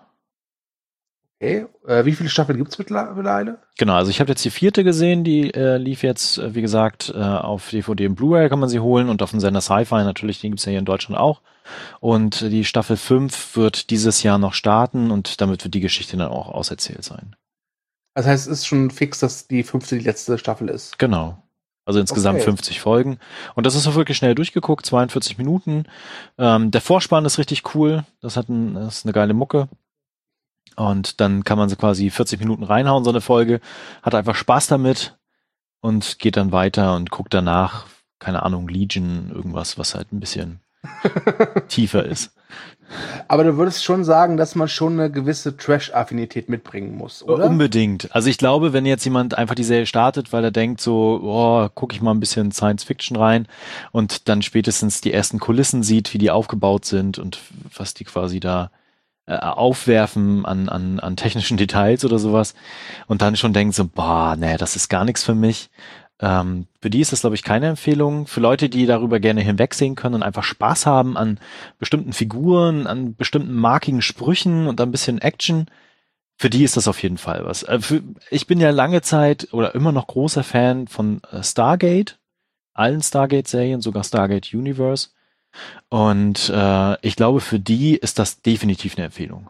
Okay. Äh, wie viele Staffeln gibt's mittlerweile? Genau, also ich habe jetzt die vierte gesehen, die äh, lief jetzt, äh, wie gesagt, äh, auf D V D und Blu-ray kann man sie holen und auf dem Sender Sci-Fi natürlich, den gibt's ja hier in Deutschland auch. Und die Staffel fünf wird dieses Jahr noch starten und damit wird die Geschichte dann auch auserzählt sein. Das heißt, es ist schon fix, dass die fünfte die letzte Staffel ist. Genau. Also insgesamt Okay. fünfzig Folgen. Und das ist auch wirklich schnell durchgeguckt, zweiundvierzig Minuten. Ähm, der Vorspann ist richtig cool. Das hat ein, das ist eine geile Mucke. Und dann kann man so quasi vierzig Minuten reinhauen, so eine Folge. Hat einfach Spaß damit und geht dann weiter und guckt danach, keine Ahnung, Legion, irgendwas, was halt ein bisschen tiefer ist. Aber du würdest schon sagen, dass man schon eine gewisse Trash-Affinität mitbringen muss, oder? Unbedingt. Also ich glaube, wenn jetzt jemand einfach die Serie startet, weil er denkt so, oh, gucke ich mal ein bisschen Science-Fiction rein und dann spätestens die ersten Kulissen sieht, wie die aufgebaut sind und was die quasi da äh, aufwerfen an, an, an technischen Details oder sowas und dann schon denkt so, boah, nee, das ist gar nichts für mich. Ähm, für die ist das, glaube ich, keine Empfehlung. Für Leute, die darüber gerne hinwegsehen können und einfach Spaß haben an bestimmten Figuren, an bestimmten markigen Sprüchen und ein bisschen Action, für die ist das auf jeden Fall was. Äh, für, ich bin ja lange Zeit oder immer noch großer Fan von äh, Stargate, allen Stargate-Serien, sogar Stargate Universe. Und äh, ich glaube, für die ist das definitiv eine Empfehlung.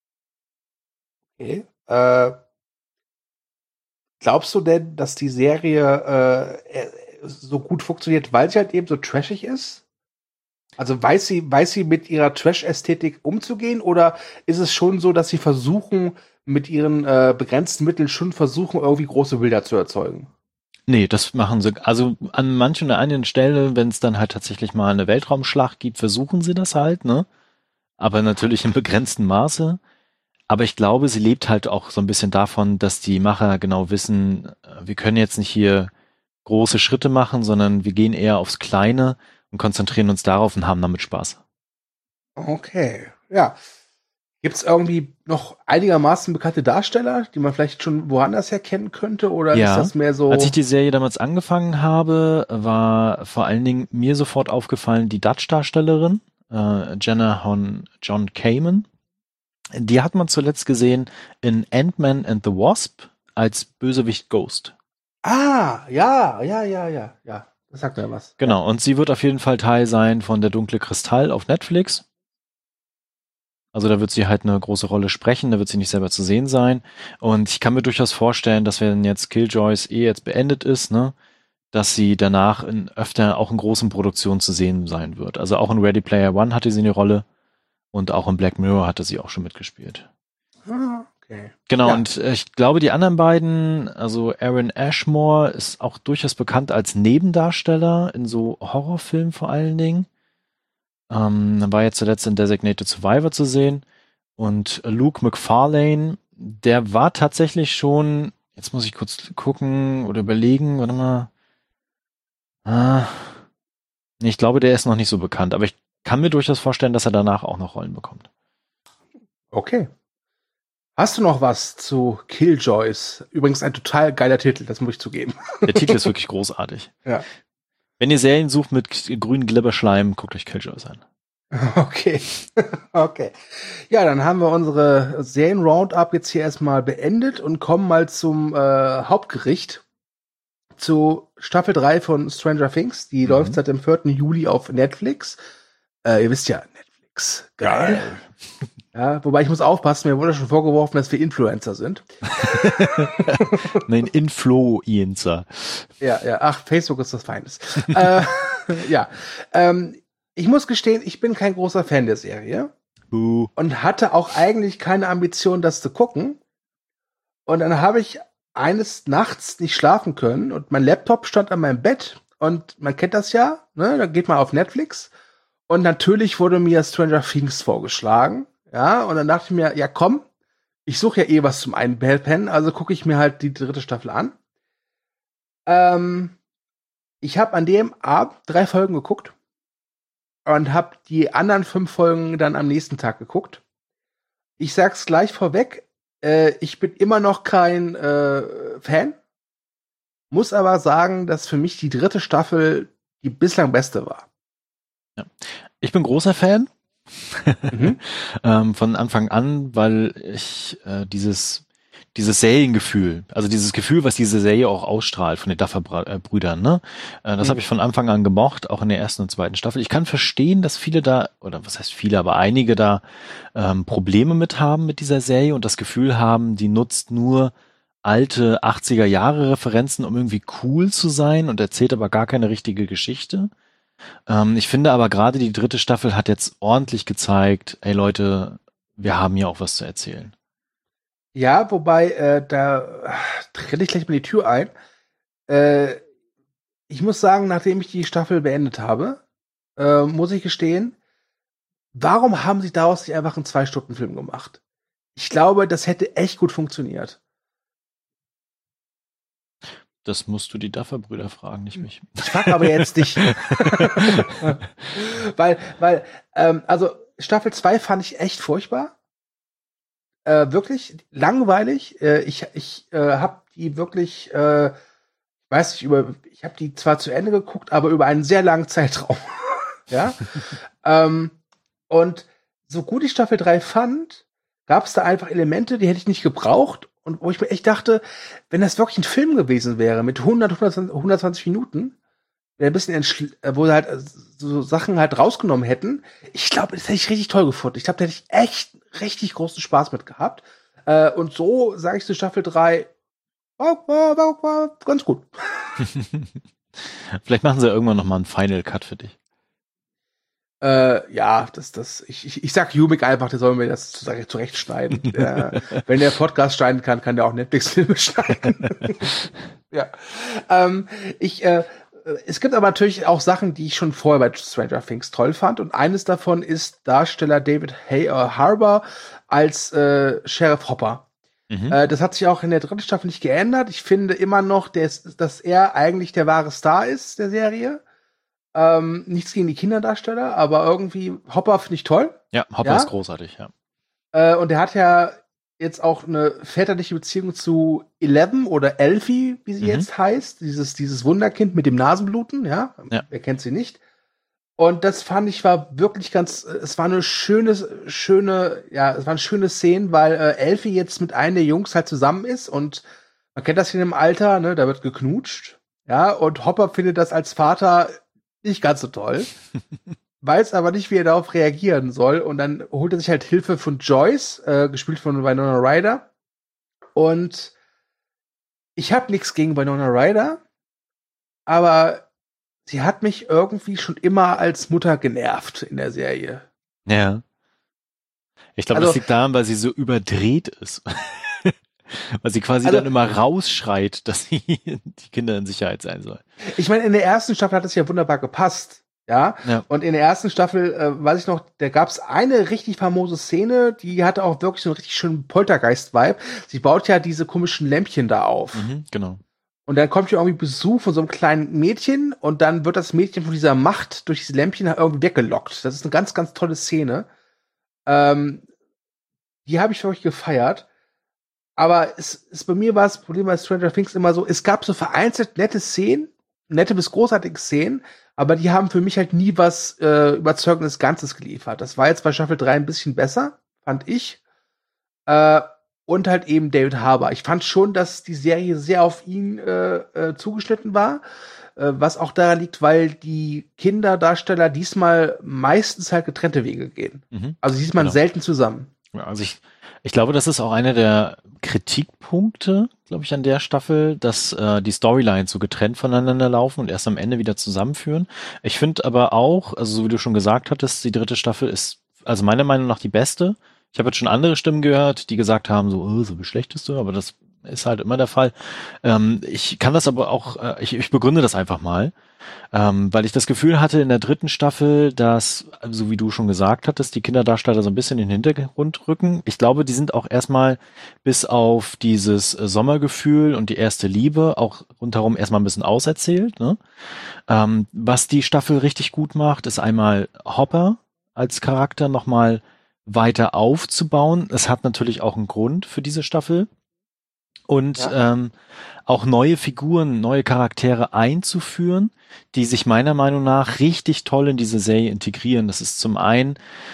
Okay. Äh, glaubst du denn, dass die Serie äh, so gut funktioniert, weil sie halt eben so trashig ist? Also weiß sie, weiß sie mit ihrer Trash-Ästhetik umzugehen, oder ist es schon so, dass sie versuchen, mit ihren äh, begrenzten Mitteln schon versuchen, irgendwie große Bilder zu erzeugen? Nee, das machen sie, also an manchen oder einigen Stellen, wenn es dann halt tatsächlich mal eine Weltraumschlacht gibt, versuchen sie das halt, ne? Aber natürlich in begrenztem Maße. Aber ich glaube, sie lebt halt auch so ein bisschen davon, dass die Macher genau wissen, wir können jetzt nicht hier große Schritte machen, sondern wir gehen eher aufs Kleine und konzentrieren uns darauf und haben damit Spaß. Okay, ja. Gibt's irgendwie noch einigermaßen bekannte Darsteller, die man vielleicht schon woanders her kennen könnte, oder Ja. ist das mehr so? Als ich die Serie damals angefangen habe, war vor allen Dingen mir sofort aufgefallen die Dutch-Darstellerin, äh, Jenna Hon John Kamen. Die hat man zuletzt gesehen in Ant-Man and the Wasp als Bösewicht Ghost. Ah, ja, ja, ja, ja, ja. Das sagt mir was. Genau, und sie wird auf jeden Fall Teil sein von Der dunkle Kristall auf Netflix. Also da wird sie halt eine große Rolle sprechen, da wird sie nicht selber zu sehen sein. Und ich kann mir durchaus vorstellen, dass wenn jetzt Killjoys eh jetzt beendet ist, ne, dass sie danach in öfter auch in großen Produktionen zu sehen sein wird. Also auch in Ready Player One hatte sie eine Rolle und auch in Black Mirror hatte sie auch schon mitgespielt. Ah, okay. Genau, Ja. und äh, ich glaube, die anderen beiden, also Aaron Ashmore ist auch durchaus bekannt als Nebendarsteller in so Horrorfilmen vor allen Dingen. Ähm, dann war jetzt zuletzt in Designated Survivor zu sehen. Und Luke McFarlane, der war tatsächlich schon, jetzt muss ich kurz gucken oder überlegen, warte mal. Ah, ich glaube, der ist noch nicht so bekannt, aber ich kann mir durchaus vorstellen, dass er danach auch noch Rollen bekommt. Okay. Hast du noch was zu Killjoys? Übrigens ein total geiler Titel, das muss ich zugeben. Der Titel ist wirklich großartig. Ja. Wenn ihr Serien sucht mit grünen Glibberschleim, guckt euch Killjoys an. Okay. Okay. Ja, dann haben wir unsere Serien-Roundup jetzt hier erstmal beendet und kommen mal zum äh, Hauptgericht. Zu Staffel drei von Stranger Things. Die mhm. läuft seit dem vierten Juli auf Netflix. Äh, ihr wisst ja, Netflix. Geil. Geil. Ja, wobei ich muss aufpassen, mir wurde schon vorgeworfen, dass wir Influencer sind. Nein, Influencer. Ja, ja, ach, Facebook ist das Feindes. äh, ja, ähm, ich muss gestehen, ich bin kein großer Fan der Serie. Uh. Und hatte auch eigentlich keine Ambition, das zu gucken. Und dann habe ich eines Nachts nicht schlafen können und mein Laptop stand an meinem Bett und man kennt das ja, ne? Da geht man auf Netflix und natürlich wurde mir Stranger Things vorgeschlagen. Ja, und dann dachte ich mir, ja komm, ich suche ja eh was zum Einpennen, also gucke ich mir halt die dritte Staffel an. Ähm, ich habe an dem Abend drei Folgen geguckt und habe die anderen fünf Folgen dann am nächsten Tag geguckt. Ich sag's gleich vorweg, äh, ich bin immer noch kein äh, Fan, muss aber sagen, dass für mich die dritte Staffel die bislang beste war. Ja. Ich bin großer Fan. mhm. ähm, von Anfang an, weil ich äh, dieses dieses Seriengefühl, also dieses Gefühl, was diese Serie auch ausstrahlt von den Duffer-Brüdern, ne? Äh, das mhm. habe ich von Anfang an gemocht, auch in der ersten und zweiten Staffel. Ich kann verstehen, dass viele da, oder was heißt viele, aber einige da ähm, Probleme mit haben mit dieser Serie und das Gefühl haben, die nutzt nur alte achtziger-Jahre-Referenzen, um irgendwie cool zu sein und erzählt aber gar keine richtige Geschichte. Ähm, ich finde aber gerade die dritte Staffel hat jetzt ordentlich gezeigt, ey Leute, wir haben hier auch was zu erzählen. Ja, wobei, äh, da trete ich gleich mal die Tür ein. Äh, ich muss sagen, nachdem ich die Staffel beendet habe, äh, muss ich gestehen, warum haben sie daraus nicht einfach einen Zwei-Stunden-Film gemacht? Ich glaube, das hätte echt gut funktioniert. Das musst du die Duffer-Brüder fragen, nicht mich. Ich frage aber jetzt dich. weil, weil, ähm, also Staffel zwei fand ich echt furchtbar. Äh, wirklich langweilig. Äh, ich ich äh, habe die wirklich, äh, weiß nicht, über, ich habe die zwar zu Ende geguckt, aber über einen sehr langen Zeitraum. ja. ähm, und so gut ich Staffel drei fand, gab es da einfach Elemente, die hätte ich nicht gebraucht. Und wo ich mir echt dachte, wenn das wirklich ein Film gewesen wäre mit hundert, hundertzwanzig Minuten, ein bisschen wo sie halt so Sachen halt rausgenommen hätten, ich glaube, das hätte ich richtig toll gefunden. Ich glaube, da hätte ich echt richtig großen Spaß mit gehabt. Äh, und so sage ich zu Staffel drei, war, war, war, war ganz gut. Vielleicht machen sie ja irgendwann noch mal einen Final Cut für dich. Äh, ja, das, das, ich, ich, ich sag Jubik einfach, der soll mir das zurechtschneiden. der, wenn der Podcast schneiden kann, kann der auch Netflix-Filme schneiden. ja. Ähm, ich, äh, es gibt aber natürlich auch Sachen, die ich schon vorher bei Stranger Things toll fand. Und eines davon ist Darsteller David Hay- äh, Harbour als äh, Sheriff Hopper. Mhm. Äh, das hat sich auch in der dritten Staffel nicht geändert. Ich finde immer noch, dass, dass er eigentlich der wahre Star ist der Serie. Ähm, nichts gegen die Kinderdarsteller, aber irgendwie Hopper finde ich toll. Ja, Hopper ja? ist großartig, ja. Äh, und er hat ja jetzt auch eine väterliche Beziehung zu Eleven oder Elfie, wie sie mhm. jetzt heißt. Dieses, dieses Wunderkind mit dem Nasenbluten, ja. ja. Wer kennt sie nicht? Und das fand ich war wirklich ganz, es war eine schöne, schöne, ja, es waren schöne Szenen, weil äh, Elfie jetzt mit einem der Jungs halt zusammen ist und man kennt das in dem Alter, ne, da wird geknutscht. Ja, und Hopper findet das als Vater nicht ganz so toll, weiß aber nicht, wie er darauf reagieren soll. Und dann holt er sich halt Hilfe von Joyce, äh, gespielt von Winona Ryder. Und ich habe nichts gegen Winona Ryder, aber sie hat mich irgendwie schon immer als Mutter genervt in der Serie. Ja. Ich glaube, also, das liegt daran, weil sie so überdreht ist. Weil sie quasi also, dann immer rausschreit, dass sie die Kinder in Sicherheit sein soll. Ich meine, in der ersten Staffel hat es ja wunderbar gepasst. Ja? Ja. Und in der ersten Staffel, äh, weiß ich noch, da gab es eine richtig famose Szene, die hatte auch wirklich so einen richtig schönen Poltergeist-Vibe. Sie baut ja diese komischen Lämpchen da auf. Mhm, genau. Und dann kommt ja irgendwie Besuch von so einem kleinen Mädchen und dann wird das Mädchen von dieser Macht durch diese Lämpchen irgendwie weggelockt. Das ist eine ganz, ganz tolle Szene. Ähm, die habe ich wirklich gefeiert. Aber es ist bei mir war das Problem bei Stranger Things immer so, es gab so vereinzelt nette Szenen, nette bis großartige Szenen, aber die haben für mich halt nie was äh, überzeugendes Ganzes geliefert. Das war jetzt bei Staffel drei ein bisschen besser, fand ich. Äh, Und halt eben David Harbour. Ich fand schon, dass die Serie sehr auf ihn äh, äh, zugeschnitten war, äh, was auch daran liegt, weil die Kinderdarsteller diesmal meistens halt getrennte Wege gehen. Mhm. Also diesmal Genau. selten zusammen. Ja, also ich, ich glaube, das ist auch einer der Kritikpunkte, glaube ich, an der Staffel, dass äh, die Storylines so getrennt voneinander laufen und erst am Ende wieder zusammenführen. Ich finde aber auch, also so wie du schon gesagt hattest, die dritte Staffel ist also meiner Meinung nach die beste. Ich habe jetzt schon andere Stimmen gehört, die gesagt haben, so, oh, so wie schlechtest du, aber das ist halt immer der Fall. Ähm, ich kann das aber auch, äh, ich, ich begründe das einfach mal, ähm, weil ich das Gefühl hatte in der dritten Staffel, dass, so wie du schon gesagt hattest, die Kinderdarsteller so ein bisschen in den Hintergrund rücken. Ich glaube, die sind auch erstmal bis auf dieses äh, Sommergefühl und die erste Liebe auch rundherum erstmal ein bisschen auserzählt. Ne? Ähm, was die Staffel richtig gut macht, ist einmal Hopper als Charakter nochmal weiter aufzubauen. Es hat natürlich auch einen Grund für diese Staffel. Und Ja. ähm, auch neue Figuren, neue Charaktere einzuführen, die sich meiner Meinung nach richtig toll in diese Serie integrieren. Das ist zum einen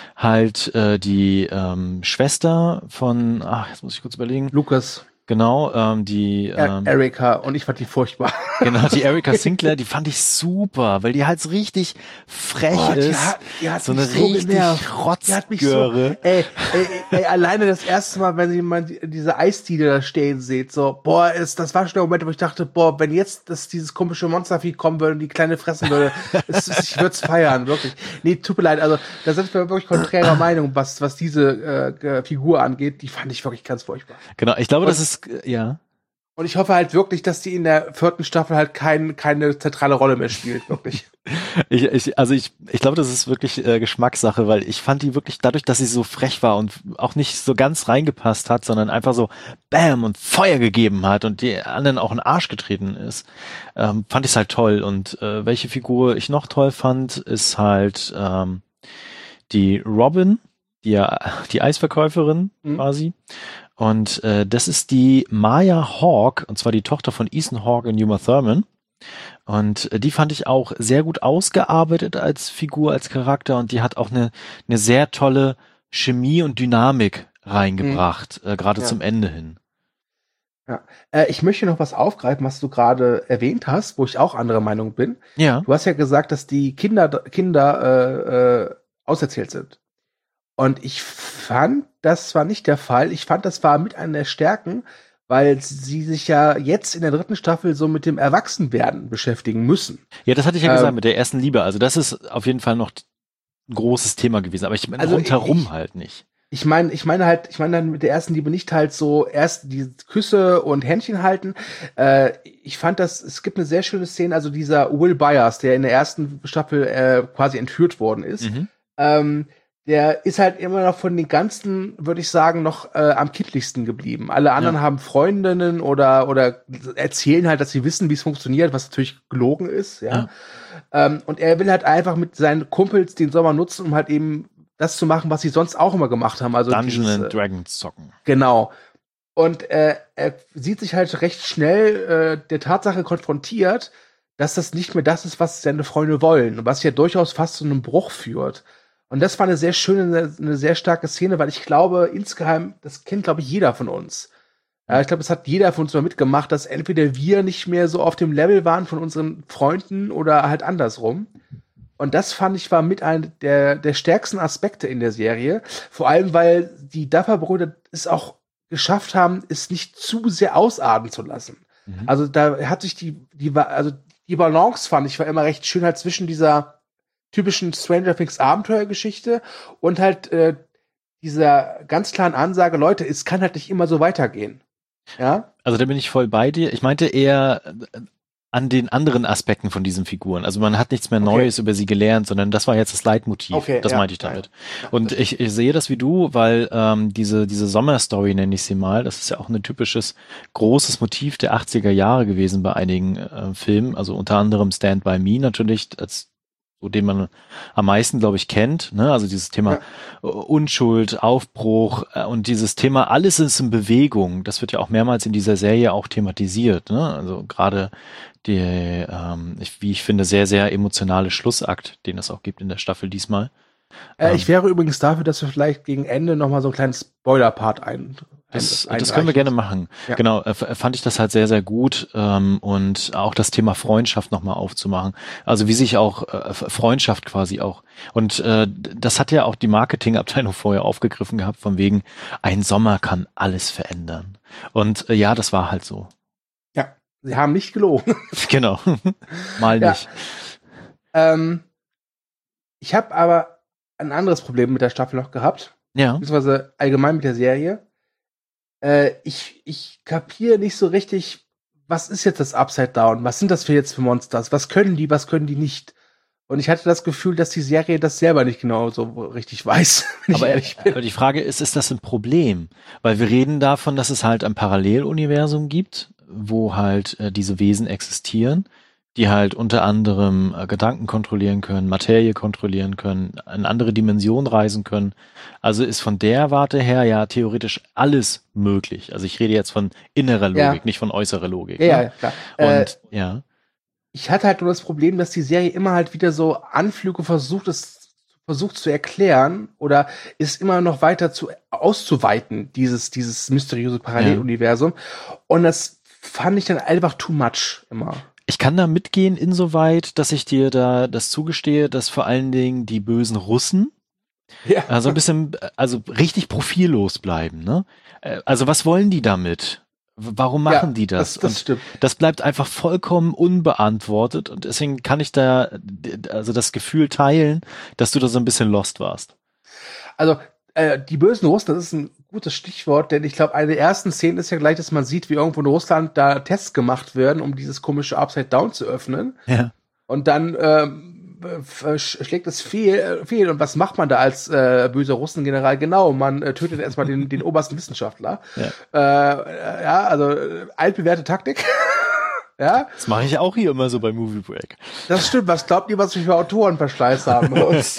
halt äh, die ähm, Schwester von, ach, jetzt muss ich kurz überlegen. Lukas. Genau, ähm, die ähm, Erika, und ich fand die furchtbar. Genau, die Erika Sinclair, die fand ich super, weil die halt so richtig frech Boah, die ist. hat, die hat so eine mich so richtig genervt. Die hat mich so, Rotzgöre. ey, ey, ey, alleine das erste Mal, wenn jemand diese Eisdiele da stehen sieht, so, boah, ist, das war schon der Moment, wo ich dachte, boah, wenn jetzt das, dieses komische Monstervieh kommen würde und die Kleine fressen würde, es, es, ich würde es feiern, wirklich. Nee, tut mir leid, also, da sind wir wirklich konträrer Meinung, was, was diese äh, Figur angeht, die fand ich wirklich ganz furchtbar. Genau, ich glaube, und, das ist, äh, ja. Und ich hoffe halt wirklich, dass die in der vierten Staffel halt kein, keine zentrale Rolle mehr spielt, wirklich. ich, ich, also ich, ich glaube, das ist wirklich äh, Geschmackssache, weil ich fand die wirklich dadurch, dass sie so frech war und auch nicht so ganz reingepasst hat, sondern einfach so Bam und Feuer gegeben hat und die anderen auch in den Arsch getreten ist, ähm, fand ich es halt toll. Und äh, welche Figur ich noch toll fand, ist halt ähm, die Robin, die ja die Eisverkäuferin mhm. quasi. Und äh, das ist die Maya Hawke, und zwar die Tochter von Ethan Hawke und Uma Thurman. Und äh, die fand ich auch sehr gut ausgearbeitet als Figur, als Charakter. Und die hat auch eine, eine sehr tolle Chemie und Dynamik reingebracht, mhm. äh, gerade ja. zum Ende hin. Ja. Äh, ich möchte noch was aufgreifen, was du gerade erwähnt hast, wo ich auch anderer Meinung bin. Ja. Du hast ja gesagt, dass die Kinder, Kinder äh, äh, auserzählt sind. Und ich fand, das war nicht der Fall. Ich fand, das war mit einer der Stärken, weil sie sich ja jetzt in der dritten Staffel so mit dem Erwachsenwerden beschäftigen müssen. Ja, das hatte ich ja ähm, gesagt, mit der ersten Liebe. Also das ist auf jeden Fall noch ein großes Thema gewesen. Aber ich meine also rundherum ich, halt nicht. Ich meine, ich meine halt, ich meine dann mit der ersten Liebe nicht halt so erst die Küsse und Händchen halten. Äh, ich fand das, es gibt eine sehr schöne Szene, also dieser Will Byers, der in der ersten Staffel äh, quasi entführt worden ist. Mhm. Ähm, der ist halt immer noch von den ganzen, würde ich sagen, noch äh, am kindlichsten geblieben. Alle anderen ja. haben Freundinnen oder oder erzählen halt, dass sie wissen, wie es funktioniert, was natürlich gelogen ist, ja. ja. Ähm, und er will halt einfach mit seinen Kumpels den Sommer nutzen, um halt eben das zu machen, was sie sonst auch immer gemacht haben. Also Dungeons dieses, and Dragons zocken. Genau. Und äh, er sieht sich halt recht schnell äh, der Tatsache konfrontiert, dass das nicht mehr das ist, was seine Freunde wollen. Und was ja durchaus fast zu einem Bruch führt. Und das war eine sehr schöne, eine, eine sehr starke Szene, weil ich glaube, insgeheim, das kennt, glaube ich, jeder von uns. Ja, ich glaube, das hat jeder von uns mal mitgemacht, dass entweder wir nicht mehr so auf dem Level waren von unseren Freunden oder halt andersrum. Und das fand ich war mit einem der, der stärksten Aspekte in der Serie. Vor allem, weil die Duffer-Brüder es auch geschafft haben, es nicht zu sehr ausarten zu lassen. Mhm. Also da hat sich die, die, also die Balance, fand ich, war immer recht schön halt zwischen dieser typischen Stranger Things Abenteuergeschichte und halt äh, dieser ganz klaren Ansage, Leute, es kann halt nicht immer so weitergehen. Ja? Also da bin ich voll bei dir. Ich meinte eher an den anderen Aspekten von diesen Figuren. Also man hat nichts mehr Okay. Neues über sie gelernt, sondern das war jetzt das Leitmotiv. Okay, das ja, meinte ich damit. ja. Und ich, ich sehe das wie du, weil ähm, diese diese Sommerstory, nenne ich sie mal, das ist ja auch ein typisches großes Motiv der achtziger Jahre gewesen bei einigen äh, Filmen, also unter anderem Stand By Me natürlich, als so den man am meisten, glaube ich, kennt, ne? Also dieses Thema Ja. Unschuld, Aufbruch äh, und dieses Thema, alles ist in Bewegung. Das wird ja auch mehrmals in dieser Serie auch thematisiert, ne? Also gerade die, ähm, ich, wie ich finde, sehr, sehr emotionale Schlussakt, den es auch gibt in der Staffel diesmal. Äh, Ähm, ich wäre übrigens dafür, dass wir vielleicht gegen Ende nochmal so einen kleinen Spoiler-Part ein, Das, ein, das können wir gerne machen. Ja. Genau, äh, f- fand ich das halt sehr, sehr gut ähm, und auch das Thema Freundschaft nochmal aufzumachen. Also wie sich auch äh, F- Freundschaft quasi auch. Und äh, das hat ja auch die Marketingabteilung vorher aufgegriffen gehabt, von wegen, ein Sommer kann alles verändern. Und äh, ja, das war halt so. Ja, sie haben nicht gelogen. Genau. Mal Ja. nicht. ähm, ich habe aber ein anderes Problem mit der Staffel noch gehabt, Ja. beziehungsweise allgemein mit der Serie. Äh, ich, ich kapiere nicht so richtig, was ist jetzt das Upside Down? Was sind das für jetzt für Monsters? Was können die, was können die nicht? Und ich hatte das Gefühl, dass die Serie das selber nicht genau so richtig weiß, wenn Aber, ich ehrlich bin. aber die Frage ist, ist das ein Problem? Weil wir reden davon, dass es halt ein Paralleluniversum gibt, wo halt äh, diese Wesen existieren, die halt unter anderem äh, Gedanken kontrollieren können, Materie kontrollieren können, in andere Dimensionen reisen können. Also ist von der Warte her ja theoretisch alles möglich. Also ich rede jetzt von innerer Logik, Ja. nicht von äußerer Logik. Ja, ne? ja, klar. Und Äh, ja. ich hatte halt nur das Problem, dass die Serie immer halt wieder so Anflüge versucht, es versucht zu erklären oder ist immer noch weiter zu auszuweiten, dieses, dieses mysteriöse Paralleluniversum. Und das fand ich dann einfach too much immer. Ich kann da mitgehen insoweit, dass ich dir da das zugestehe, dass vor allen Dingen die bösen Russen Ja. also ein bisschen, also richtig profillos bleiben, ne? Äh, Also was wollen die damit? W- Warum machen Ja, die das? Das, das Und stimmt. das bleibt einfach vollkommen unbeantwortet und deswegen kann ich da d- also das Gefühl teilen, dass du da so ein bisschen lost warst. Also, äh, die bösen Russen, das ist ein gutes Stichwort, denn ich glaube, eine der ersten Szenen ist ja gleich, dass man sieht, wie irgendwo in Russland da Tests gemacht werden, um dieses komische Upside Down zu öffnen. Ja. Und dann ähm, äh, schlägt es fehl, äh, fehl. Und was macht man da als äh, böser Russengeneral? Genau, man äh, tötet erstmal den, den obersten Wissenschaftler. Ja. Äh, ja, also äh, altbewährte Taktik. Ja, Das mache ich auch hier immer so bei Movie Break. das stimmt. Was glaubt ihr, was wir für Autorenverschleiß haben bei uns?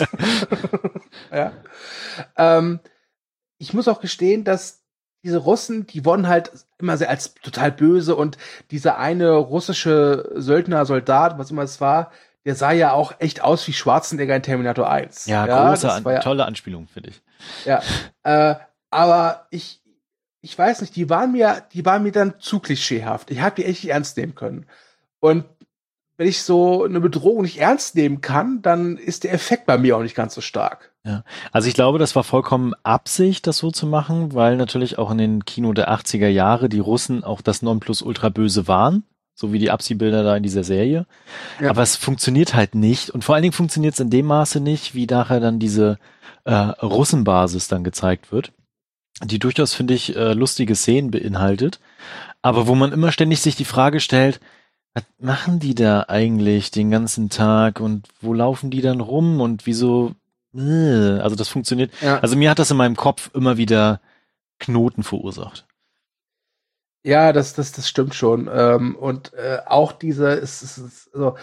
Ja. Ähm, ich muss auch gestehen, dass diese Russen, die wurden halt immer sehr als total böse und dieser eine russische Söldner, Soldat, was immer es war, der sah ja auch echt aus wie Schwarzenegger in Terminator eins. Ja, ja große, das An war ja, tolle Anspielung, finde ich. ja. Äh, aber ich, ich weiß nicht, die waren mir, die waren mir dann zu klischeehaft. Ich habe die echt nicht ernst nehmen können. Und wenn ich so eine Bedrohung nicht ernst nehmen kann, dann ist der Effekt bei mir auch nicht ganz so stark. Ja, also ich glaube, das war vollkommen Absicht, das so zu machen, weil natürlich auch in den Kino der achtziger Jahre die Russen auch das Nonplusultra-Böse waren, so wie die Abziehbilder da in dieser Serie. Ja. Aber es funktioniert halt nicht und vor allen Dingen funktioniert es in dem Maße nicht, wie nachher dann diese äh, Russenbasis dann gezeigt wird, die durchaus, finde ich, äh, lustige Szenen beinhaltet, aber wo man immer ständig sich die Frage stellt, was machen die da eigentlich den ganzen Tag und wo laufen die dann rum und wieso, äh, also das funktioniert, Ja. also mir hat das in meinem Kopf immer wieder Knoten verursacht. Ja, das, das, das stimmt schon. Ähm, und äh, auch diese, ist, ist, ist, also,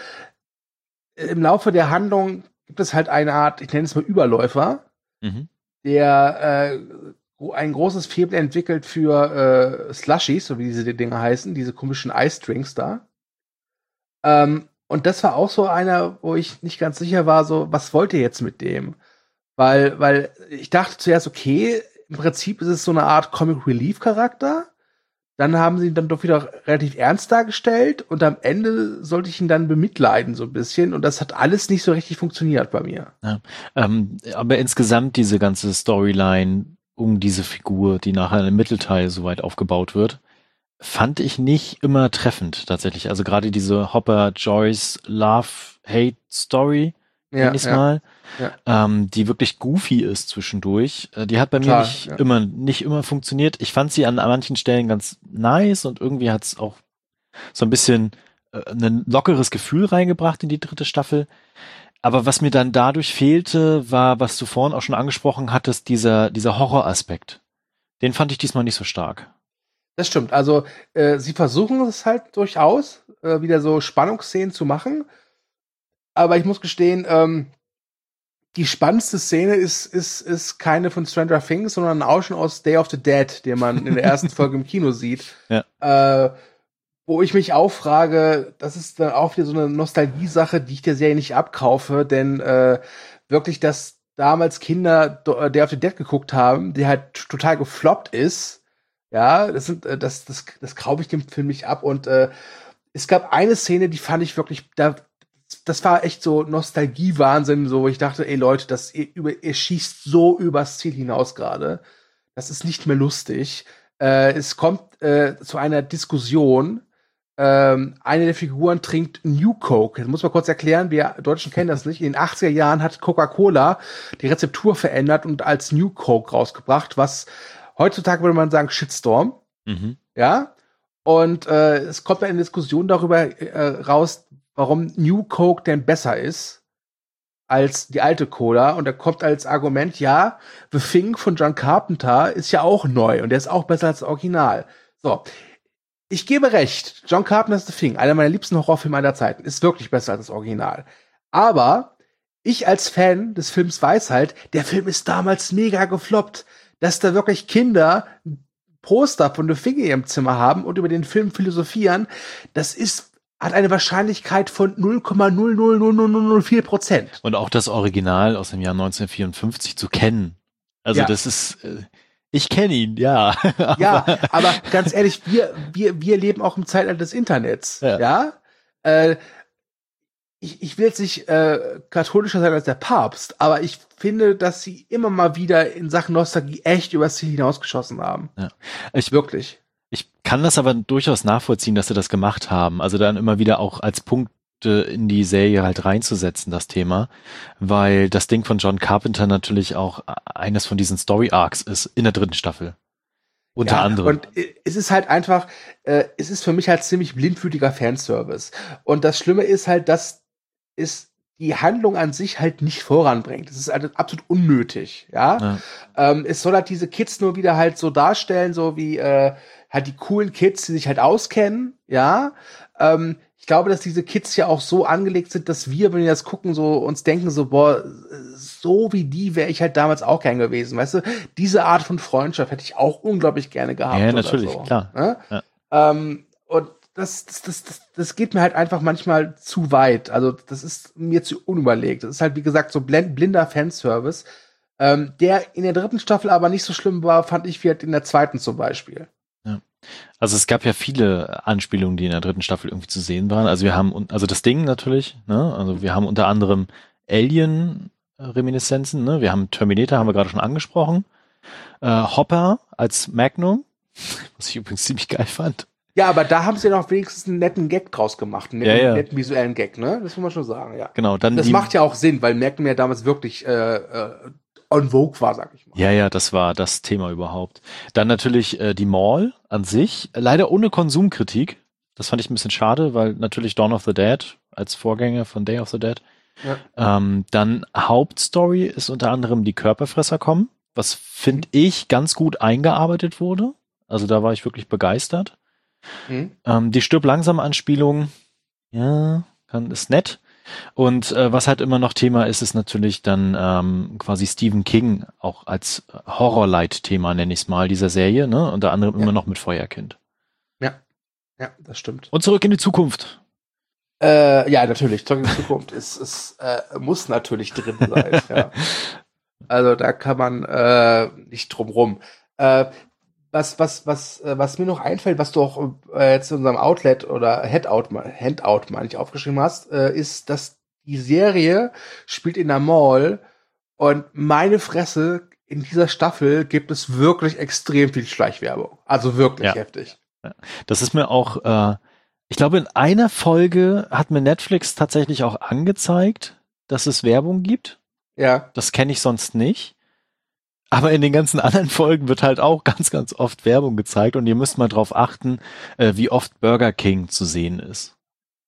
im Laufe der Handlung gibt es halt eine Art, ich nenne es mal Überläufer, Mhm. der äh, gro- ein großes Faible entwickelt für äh, Slushies, so wie diese Dinge heißen, diese komischen Ice-Drinks da. Ähm, und das war auch so einer, wo ich nicht ganz sicher war, so, was wollt ihr jetzt mit dem? Weil, weil ich dachte zuerst, okay, im Prinzip ist es so eine Art Comic-Relief-Charakter. Dann haben sie ihn dann doch wieder relativ ernst dargestellt und am Ende sollte ich ihn dann bemitleiden so ein bisschen und das hat alles nicht so richtig funktioniert bei mir. Ja. Ähm, aber insgesamt diese ganze Storyline um diese Figur, die nachher im Mittelteil soweit aufgebaut wird, fand ich nicht immer treffend tatsächlich. Also gerade diese Hopper-Joyce-Love-Hate-Story, Ja, nenn ich's ja, mal, ja. ähm, die wirklich goofy ist zwischendurch. Äh, die hat bei Total, mir nicht ja. immer nicht immer funktioniert. Ich fand sie an manchen Stellen ganz nice und irgendwie hat's auch so ein bisschen äh, ein lockeres Gefühl reingebracht in die dritte Staffel. Aber was mir dann dadurch fehlte, war, was du vorhin auch schon angesprochen hattest, dieser, dieser Horroraspekt. Den fand ich diesmal nicht so stark. Das stimmt. Also äh, sie versuchen es halt durchaus, äh, wieder so Spannungsszenen zu machen. Aber ich muss gestehen, ähm, die spannendste Szene ist, ist, ist keine von Stranger Things, sondern ein Ausschnitt aus Day of the Dead, den man in der ersten Folge im Kino sieht. Ja. Äh, wo ich mich auch frage, das ist dann auch wieder so eine Nostalgie-Sache, die ich der Serie nicht abkaufe, denn äh, wirklich, dass damals Kinder Day of the Dead geguckt haben, die halt total gefloppt ist, ja, das sind, äh, das, das, das kaufe ich dem Film nicht ab. Und äh, es gab eine Szene, die fand ich wirklich, da das war echt so Nostalgie-Wahnsinn, so wo ich dachte, ey Leute, das ihr, über, ihr schießt so übers Ziel hinaus gerade. Das ist nicht mehr lustig. Äh, es kommt äh, zu einer Diskussion. Ähm, eine der Figuren trinkt New Coke. Das muss man kurz erklären, wir Deutschen kennen das nicht. In den achtziger Jahren hat Coca-Cola die Rezeptur verändert und als New Coke rausgebracht, was heutzutage würde man sagen Shitstorm. Mhm. Ja. Und äh, es kommt eine Diskussion darüber äh, raus, warum New Coke denn besser ist als die alte Cola. Und da kommt als Argument, ja, The Thing von John Carpenter ist ja auch neu und der ist auch besser als das Original. So, ich gebe recht, John Carpenter's The Thing, einer meiner liebsten Horrorfilme aller Zeiten, ist wirklich besser als das Original. Aber ich als Fan des Films weiß halt, der Film ist damals mega gefloppt, dass da wirklich Kinder ein Poster von The Thing in ihrem Zimmer haben und über den Film philosophieren, das ist hat eine Wahrscheinlichkeit von null Komma null null null null null vier Prozent. Und auch das Original aus dem Jahr neunzehnhundertvierundfünfzig zu kennen. Also ja. das ist, äh, ich kenne ihn, ja. Ja, aber ganz ehrlich, wir, wir, wir leben auch im Zeitalter des Internets. Ja. ja? Äh, ich, ich will jetzt nicht äh, katholischer sein als der Papst, aber ich finde, dass sie immer mal wieder in Sachen Nostalgie echt übers Ziel hinausgeschossen haben. Ja. Ich, Wirklich. Ich kann das aber durchaus nachvollziehen, dass sie das gemacht haben. Also dann immer wieder auch als Punkte in die Serie halt reinzusetzen, das Thema. Weil das Ding von John Carpenter natürlich auch eines von diesen Story-Arcs ist in der dritten Staffel. Unter ja, anderem. Und es ist halt einfach, äh, es ist für mich halt ziemlich blindwütiger Fanservice. Und das Schlimme ist halt, dass es die Handlung an sich halt nicht voranbringt. Das ist halt absolut unnötig, ja. ja. Ähm, es soll halt diese Kids nur wieder halt so darstellen, so wie äh, halt die coolen Kids, die sich halt auskennen, ja. Ähm, ich glaube, dass diese Kids ja auch so angelegt sind, dass wir, wenn wir das gucken, so uns denken, so, boah, so wie die wäre ich halt damals auch gern gewesen, weißt du? Diese Art von Freundschaft hätte ich auch unglaublich gerne gehabt. Ja, natürlich, so, klar. Ne? Ja. Ähm, und Das, das, das, das, das geht mir halt einfach manchmal zu weit. Also, das ist mir zu unüberlegt. Das ist halt, wie gesagt, so blind, blinder Fanservice, ähm, der in der dritten Staffel aber nicht so schlimm war, fand ich wie halt in der zweiten zum Beispiel. Ja. Also, es gab ja viele Anspielungen, die in der dritten Staffel irgendwie zu sehen waren. Also, wir haben, also das Ding natürlich, ne? Also, wir haben unter anderem Alien-Reminiszenzen, ne? Wir haben Terminator, haben wir gerade schon angesprochen. Äh, Hopper als Magnum, was ich übrigens ziemlich geil fand. Ja, aber da haben sie noch wenigstens einen netten Gag draus gemacht, einen netten, ja, ja. netten visuellen Gag, ne? Das muss man schon sagen, ja. Genau, dann das die, macht ja auch Sinn, weil Magnum ja damals wirklich äh, äh, on vogue war, sag ich mal. Ja, ja, das war das Thema überhaupt. Dann natürlich äh, die Mall an sich, leider ohne Konsumkritik. Das fand ich ein bisschen schade, weil natürlich Dawn of the Dead als Vorgänger von Day of the Dead. Ja. Ähm, dann Hauptstory ist unter anderem die Körperfresser kommen, was finde ich ganz gut eingearbeitet wurde. Also da war ich wirklich begeistert. Mhm. Ähm, die Stirb langsam Anspielung, ja, kann, ist nett. Und äh, was halt immer noch Thema ist, ist natürlich dann ähm, quasi Stephen King auch als Horrorlight-Thema, nenne ich es mal, dieser Serie, ne? Unter anderem ja. immer noch mit Feuerkind. Ja, ja, das stimmt. Und Zurück in die Zukunft. Äh, ja, natürlich, Zurück in die Zukunft ist, ist, äh, muss natürlich drin sein. Ja. Also da kann man äh, nicht drum rum. Äh, Was, was, was, was mir noch einfällt, was du auch äh, jetzt in unserem Outlet oder Handout, Handout meine ich, aufgeschrieben hast, äh, ist, dass die Serie spielt in der Mall und meine Fresse, in dieser Staffel gibt es wirklich extrem viel Schleichwerbung. Also wirklich ja. heftig. Das ist mir auch, äh, ich glaube, in einer Folge hat mir Netflix tatsächlich auch angezeigt, dass es Werbung gibt. Ja. Das kenne ich sonst nicht. Aber in den ganzen anderen Folgen wird halt auch ganz, ganz oft Werbung gezeigt und ihr müsst mal drauf achten, äh, wie oft Burger King zu sehen ist.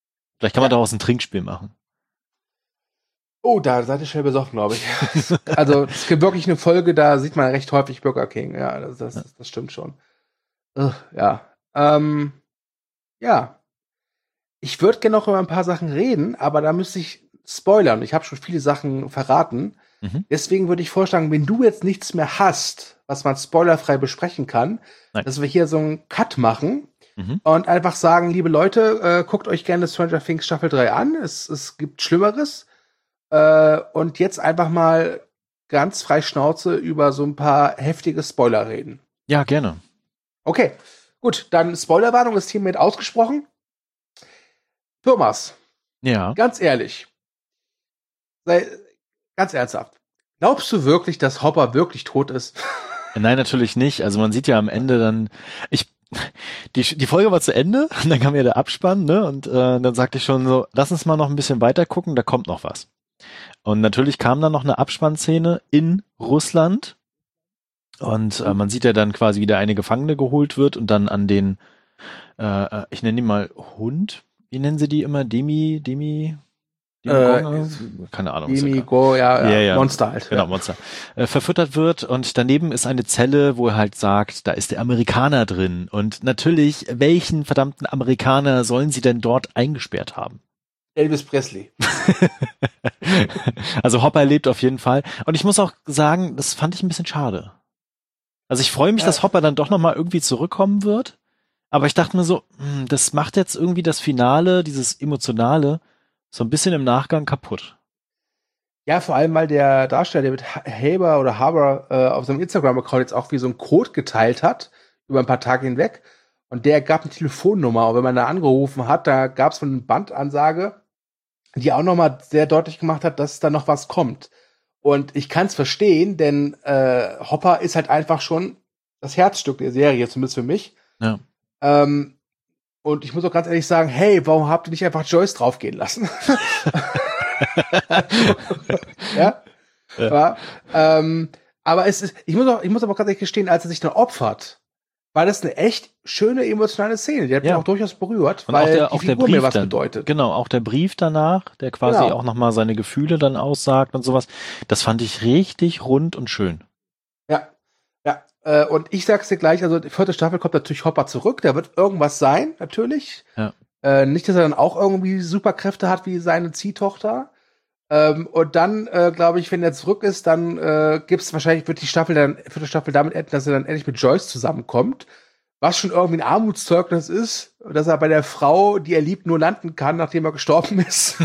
Vielleicht kann man daraus ein Trinkspiel machen. Oh, da seid ihr schnell besoffen, glaube ich. Also, es gibt wirklich eine Folge, da sieht man recht häufig Burger King. Ja, das, das, das, das stimmt schon. Ugh, ja. Ähm, ja. Ich würde gerne noch über ein paar Sachen reden, aber da müsste ich spoilern. Ich habe schon viele Sachen verraten. Mhm. Deswegen würde ich vorschlagen, wenn du jetzt nichts mehr hast, was man spoilerfrei besprechen kann, Nein. dass wir hier so einen Cut machen mhm. und einfach sagen, liebe Leute, äh, guckt euch gerne Stranger Things Staffel drei an. Es, es gibt Schlimmeres. Äh, und jetzt einfach mal ganz frei Schnauze über so ein paar heftige Spoiler reden. Ja, gerne. Okay, gut, dann Spoilerwarnung ist hiermit ausgesprochen. Thomas, ja. Ganz ehrlich, sei ganz ernsthaft, glaubst du wirklich, dass Hopper wirklich tot ist? Nein, natürlich nicht. Also man sieht ja am Ende dann, ich, die, die Folge war zu Ende, und dann kam ja der Abspann, ne, und äh, dann sagte ich schon so, lass uns mal noch ein bisschen weiter gucken, da kommt noch was. Und natürlich kam dann noch eine Abspannszene in Russland und äh, man sieht ja dann quasi, wie der eine Gefangene geholt wird und dann an den, äh, ich nenne ihn mal Hund, wie nennen sie die immer? Demi, Demi, Demi äh, keine Ahnung. Demi, Go, ja, ja, ja, ja, Monster halt. Genau, ja. Monster. Äh, verfüttert wird und daneben ist eine Zelle, wo er halt sagt, da ist der Amerikaner drin. Und natürlich, welchen verdammten Amerikaner sollen sie denn dort eingesperrt haben? Elvis Presley. Also Hopper lebt auf jeden Fall. Und ich muss auch sagen, das fand ich ein bisschen schade. Also ich freue mich, ja. dass Hopper dann doch nochmal irgendwie zurückkommen wird. Aber ich dachte mir so, mh, das macht jetzt irgendwie das Finale, dieses Emotionale, so ein bisschen im Nachgang kaputt. Ja, vor allem, weil der Darsteller, der mit Haber oder Haber äh, auf seinem Instagram-Account jetzt auch wie so einen Code geteilt hat, über ein paar Tage hinweg. Und der gab eine Telefonnummer. Und wenn man da angerufen hat, da gab es so eine Bandansage, die auch nochmal sehr deutlich gemacht hat, dass da noch was kommt. Und ich kann es verstehen, denn äh, Hopper ist halt einfach schon das Herzstück der Serie, zumindest für mich. Ja. Ähm, und ich muss auch ganz ehrlich sagen, hey, warum habt ihr nicht einfach Joyce draufgehen lassen? ja? ja. Aber, ähm, aber es ist, ich muss auch, ich muss aber ganz ehrlich gestehen, als er sich dann opfert, war das eine echt schöne emotionale Szene. Die hat ja. mich auch durchaus berührt, und weil auch der, die auch Figur der Brief mir was dann, bedeutet. Genau, auch der Brief danach, der quasi genau. auch nochmal seine Gefühle dann aussagt und sowas. Das fand ich richtig rund und schön. Ja, ja. Äh, und ich sag's dir gleich, also die vierte Staffel kommt natürlich Hopper zurück. Da wird irgendwas sein, natürlich. Ja. Äh, nicht, dass er dann auch irgendwie Superkräfte hat wie seine Ziehtochter. Ähm, und dann, äh, glaube ich, wenn er zurück ist, dann äh, gibt's wahrscheinlich, wird die Staffel dann, vierte Staffel damit enden, dass er dann endlich mit Joyce zusammenkommt. Was schon irgendwie ein Armutszeugnis ist, dass er bei der Frau, die er liebt, nur landen kann, nachdem er gestorben ist.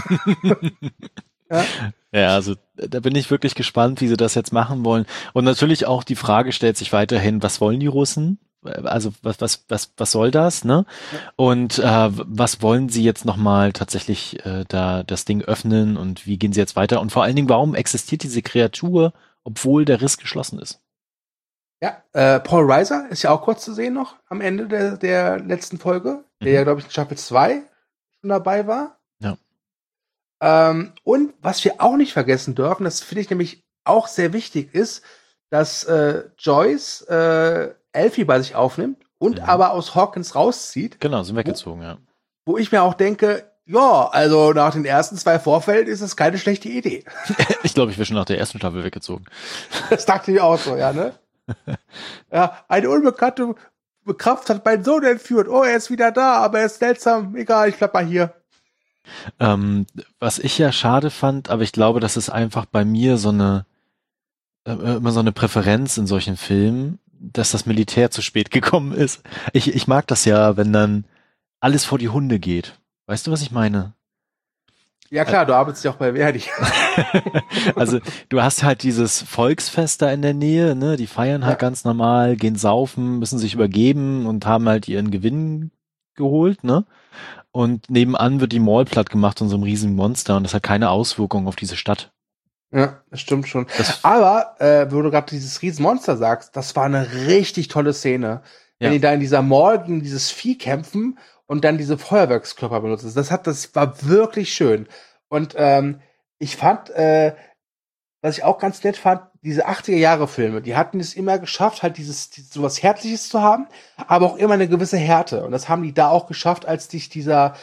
ja? ja, also da bin ich wirklich gespannt, wie sie das jetzt machen wollen. Und natürlich auch die Frage stellt sich weiterhin, was wollen die Russen? Also was was was was soll das, ne? Ja. Und äh, was wollen sie jetzt nochmal tatsächlich äh, da das Ding öffnen und wie gehen sie jetzt weiter? Und vor allen Dingen, warum existiert diese Kreatur, obwohl der Riss geschlossen ist? Ja, äh, Paul Reiser ist ja auch kurz zu sehen noch am Ende der, der letzten Folge, der mhm. ja, glaube ich, in Staffel zwei schon dabei war. Ja. Ähm, und was wir auch nicht vergessen dürfen, das finde ich nämlich auch sehr wichtig, ist, dass äh, Joyce äh, Elfie bei sich aufnimmt und mhm. aber aus Hawkins rauszieht. Genau, sind weggezogen, wo, ja. Wo ich mir auch denke, ja, also nach den ersten zwei Vorfällen ist das keine schlechte Idee. Ich glaube, ich wäre schon nach der ersten Staffel weggezogen. Das dachte ich auch so, ja, ne? Ja, eine unbekannte Kraft hat meinen Sohn entführt. Oh, er ist wieder da, aber er ist seltsam. Egal, ich bleib mal hier. Ähm, was ich ja schade fand, aber ich glaube, das ist einfach bei mir so eine äh, immer so eine Präferenz in solchen Filmen, dass das Militär zu spät gekommen ist. Ich, ich mag das ja, wenn dann alles vor die Hunde geht. Weißt du, was ich meine? Ja klar, du arbeitest ja auch bei Verdi. Also du hast halt dieses Volksfest da in der Nähe, ne? Die feiern halt ja. ganz normal, gehen saufen, müssen sich übergeben und haben halt ihren Gewinn geholt, ne? Und nebenan wird die Mall platt gemacht von so einem riesigen Monster und das hat keine Auswirkung auf diese Stadt. Ja, das stimmt schon. Das Aber, äh, wo du gerade dieses Riesenmonster sagst, das war eine richtig tolle Szene. Wenn ja. die da in dieser Mall gegen dieses Vieh kämpfen und dann diese Feuerwerkskörper benutzen. Das hat, das war wirklich schön. Und ähm, ich fand, äh, was ich auch ganz nett fand, diese achtziger-Jahre-Filme, die hatten es immer geschafft, halt dieses, dieses sowas Herzliches zu haben, aber auch immer eine gewisse Härte. Und das haben die da auch geschafft, als dich dieser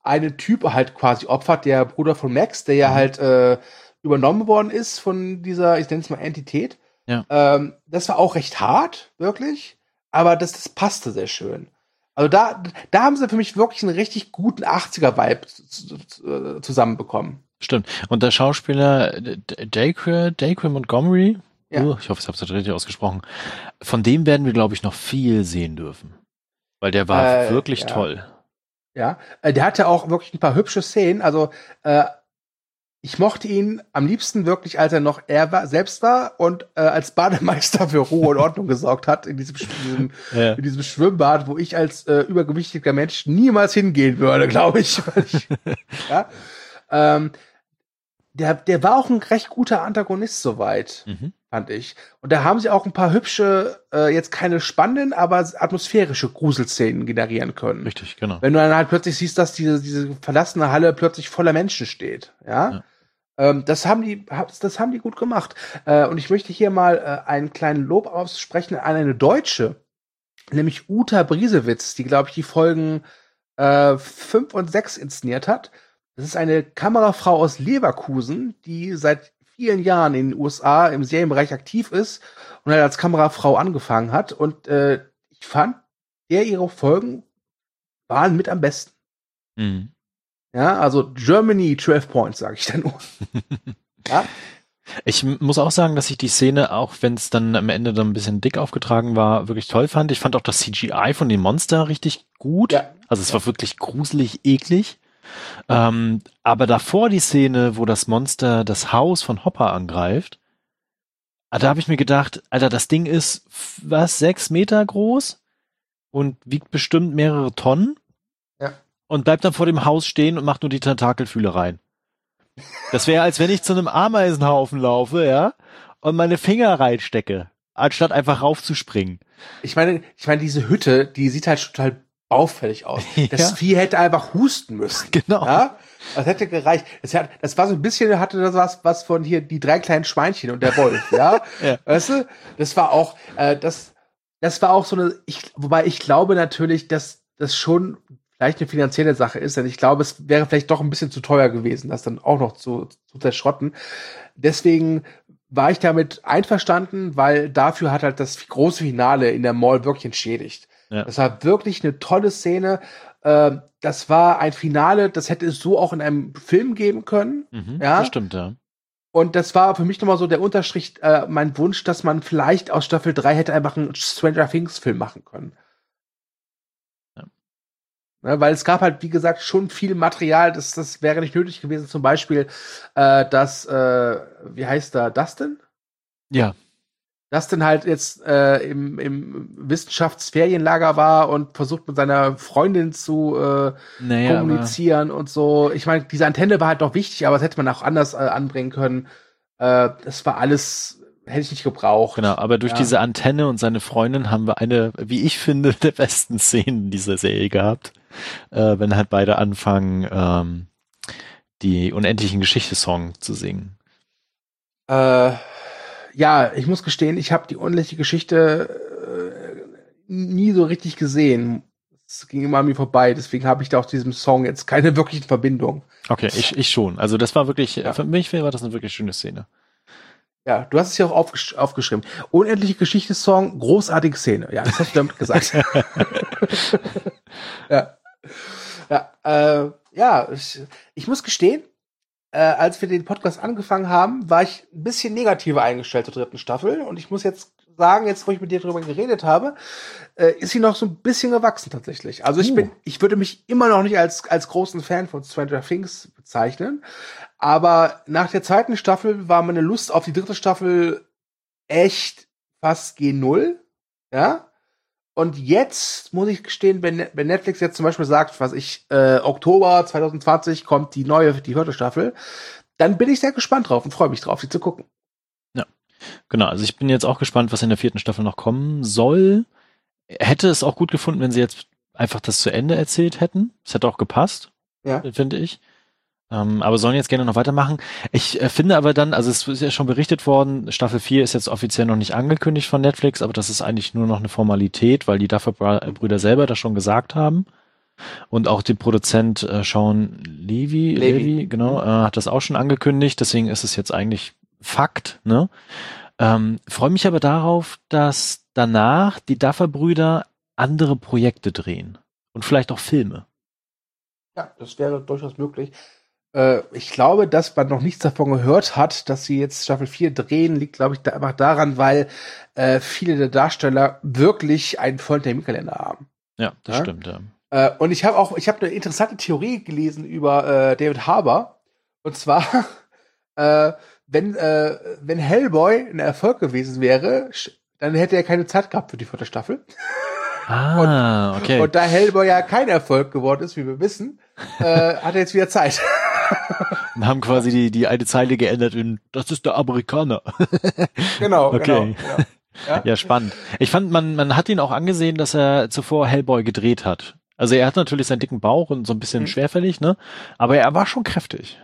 einen Typ halt quasi opfert, der Bruder von Max, der ja mhm. halt äh, übernommen worden ist von dieser, ich nenne es mal Entität. Ja. Ähm, das war auch recht hart, wirklich, aber das, das passte sehr schön. Also da, da haben sie für mich wirklich einen richtig guten achtziger-Vibe zusammenbekommen. Stimmt. Und der Schauspieler Dacre, Dacre Montgomery, ja. uh, ich hoffe, ich habe es richtig ausgesprochen, von dem werden wir, glaube ich, noch viel sehen dürfen. Weil der war äh, wirklich ja. toll. Ja, äh, der hatte auch wirklich ein paar hübsche Szenen. Also äh, ich mochte ihn am liebsten wirklich, als er noch er war, selbst war und äh, als Bademeister für Ruhe und Ordnung gesorgt hat in diesem, diesem, ja. in diesem Schwimmbad, wo ich als äh, übergewichtiger Mensch niemals hingehen würde, glaube ich. ich ja? ähm, der, der war auch ein recht guter Antagonist soweit, mhm. fand ich. Und da haben sie auch ein paar hübsche, äh, jetzt keine spannenden, aber atmosphärische Gruselszenen generieren können. Richtig, genau. Wenn du dann halt plötzlich siehst, dass diese, diese verlassene Halle plötzlich voller Menschen steht, ja. ja. Ähm, das haben die, das haben die gut gemacht. Äh, und ich möchte hier mal äh, einen kleinen Lob aussprechen an eine Deutsche, nämlich Uta Briesewitz, die, glaube ich, die Folgen äh, fünf und sechs inszeniert hat. Das ist eine Kamerafrau aus Leverkusen, die seit vielen Jahren in den U S A im Serienbereich aktiv ist und halt als Kamerafrau angefangen hat. Und äh, ich fand, der ihre Folgen waren mit am besten. Mhm. Ja, also Germany zwölf Points, sage ich dann nur. Ja? Ich muss auch sagen, dass ich die Szene, auch wenn es dann am Ende dann ein bisschen dick aufgetragen war, wirklich toll fand. Ich fand auch das C G I von dem Monster richtig gut. Ja. Also es war wirklich gruselig, eklig. Ähm, aber davor die Szene, wo das Monster das Haus von Hopper angreift, da habe ich mir gedacht, Alter, das Ding ist, was, sechs Meter groß und wiegt bestimmt mehrere Tonnen. Ja. Und bleibt dann vor dem Haus stehen und macht nur die Tentakelfühle rein. Das wäre, als wenn ich zu einem Ameisenhaufen laufe, ja, und meine Finger reinstecke, anstatt einfach raufzuspringen. Ich meine, ich meine, diese Hütte, die sieht halt total baufällig aus. Das Ja. Vieh hätte einfach husten müssen. Genau. Ja? Das hätte gereicht. Das, hat, das war so ein bisschen, hatte das was, was von hier, die drei kleinen Schweinchen und der Wolf, ja? Ja. Weißt du? Das war auch, äh, das, das war auch so eine, ich, wobei ich glaube natürlich, dass das schon vielleicht eine finanzielle Sache ist, denn ich glaube, es wäre vielleicht doch ein bisschen zu teuer gewesen, das dann auch noch zu, zu zerschrotten. Deswegen war ich damit einverstanden, weil dafür hat halt das große Finale in der Mall wirklich entschädigt. Ja. Das war wirklich eine tolle Szene. Äh, das war ein Finale, das hätte es so auch in einem Film geben können. Mhm, ja? Das stimmt, ja. Und das war für mich nochmal so der Unterstrich, äh, mein Wunsch, dass man vielleicht aus Staffel drei hätte einfach einen Stranger Things Film machen können. Ja, weil es gab halt, wie gesagt, schon viel Material, das, das wäre nicht nötig gewesen. Zum Beispiel, äh, dass, äh, wie heißt da, Dustin? Ja. Dustin halt jetzt äh, im, im Wissenschaftsferienlager war und versucht mit seiner Freundin zu äh, naja, kommunizieren und so. Ich meine, diese Antenne war halt noch wichtig, aber das hätte man auch anders äh, anbringen können. Äh, das war alles, hätte ich nicht gebraucht. Genau, aber durch ja. diese Antenne und seine Freundin haben wir eine, wie ich finde, der besten Szenen dieser Serie gehabt. Äh, wenn halt beide anfangen, ähm, die unendlichen Geschichte-Song zu singen. Äh, ja, ich muss gestehen, ich habe die unendliche Geschichte äh, nie so richtig gesehen. Es ging immer an mir vorbei, deswegen habe ich da auch diesem Song jetzt keine wirklichen Verbindung. Okay, ich, ich schon. Also das war wirklich, ja. für mich war das eine wirklich schöne Szene. Ja, du hast es ja auch aufgesch- aufgeschrieben. Unendliche Geschichte-Song, großartige Szene. Ja, das hast du damit gesagt. ja. Ja, äh, ja, ich, ich muss gestehen, äh, als wir den Podcast angefangen haben, war ich ein bisschen negativer eingestellt zur dritten Staffel. Und ich muss jetzt sagen, jetzt wo ich mit dir drüber geredet habe, äh, ist sie noch so ein bisschen gewachsen tatsächlich. Also ich Uh. bin, ich würde mich immer noch nicht als, als großen Fan von Stranger Things bezeichnen. Aber nach der zweiten Staffel war meine Lust auf die dritte Staffel echt fast G null. Ja. Und jetzt muss ich gestehen, wenn, wenn Netflix jetzt zum Beispiel sagt, was ich, äh, Oktober zwanzig zwanzig kommt die neue, die vierte Staffel, dann bin ich sehr gespannt drauf und freue mich drauf, sie zu gucken. Ja, genau. Also ich bin jetzt auch gespannt, was in der vierten Staffel noch kommen soll. Hätte es auch gut gefunden, wenn sie jetzt einfach das zu Ende erzählt hätten. Es hätte auch gepasst, ja. finde ich. Ähm, aber sollen jetzt gerne noch weitermachen. Ich äh, finde aber dann, also es ist ja schon berichtet worden, Staffel vier ist jetzt offiziell noch nicht angekündigt von Netflix, aber das ist eigentlich nur noch eine Formalität, weil die Duffer-Brüder selber das schon gesagt haben. Und auch der Produzent äh, Sean Levy, Levy. Levy genau, äh, hat das auch schon angekündigt. Deswegen ist es jetzt eigentlich Fakt. Ne? Ähm, freue mich aber darauf, dass danach die Duffer-Brüder andere Projekte drehen. Und vielleicht auch Filme. Ja, das wäre durchaus möglich. Äh, ich glaube, dass man noch nichts davon gehört hat, dass sie jetzt Staffel vier drehen, liegt, glaube ich, da einfach daran, weil äh, viele der Darsteller wirklich einen vollen Terminkalender haben. Ja, das ja? stimmt, ja. Äh, und ich habe auch, ich habe eine interessante Theorie gelesen über äh, David Harbour. Und zwar, äh, wenn, äh, wenn Hellboy ein Erfolg gewesen wäre, dann hätte er keine Zeit gehabt für die vierte Staffel. Ah, und, okay. Und da Hellboy ja kein Erfolg geworden ist, wie wir wissen, äh, hat er jetzt wieder Zeit. Und haben quasi die, die eine Zeile geändert in, das ist der Amerikaner. Genau, okay. genau. genau. Ja? Ja, spannend. Ich fand, man, man hat ihn auch angesehen, dass er zuvor Hellboy gedreht hat. Also er hat natürlich seinen dicken Bauch und so ein bisschen Mhm. schwerfällig, ne? Aber er war schon kräftig.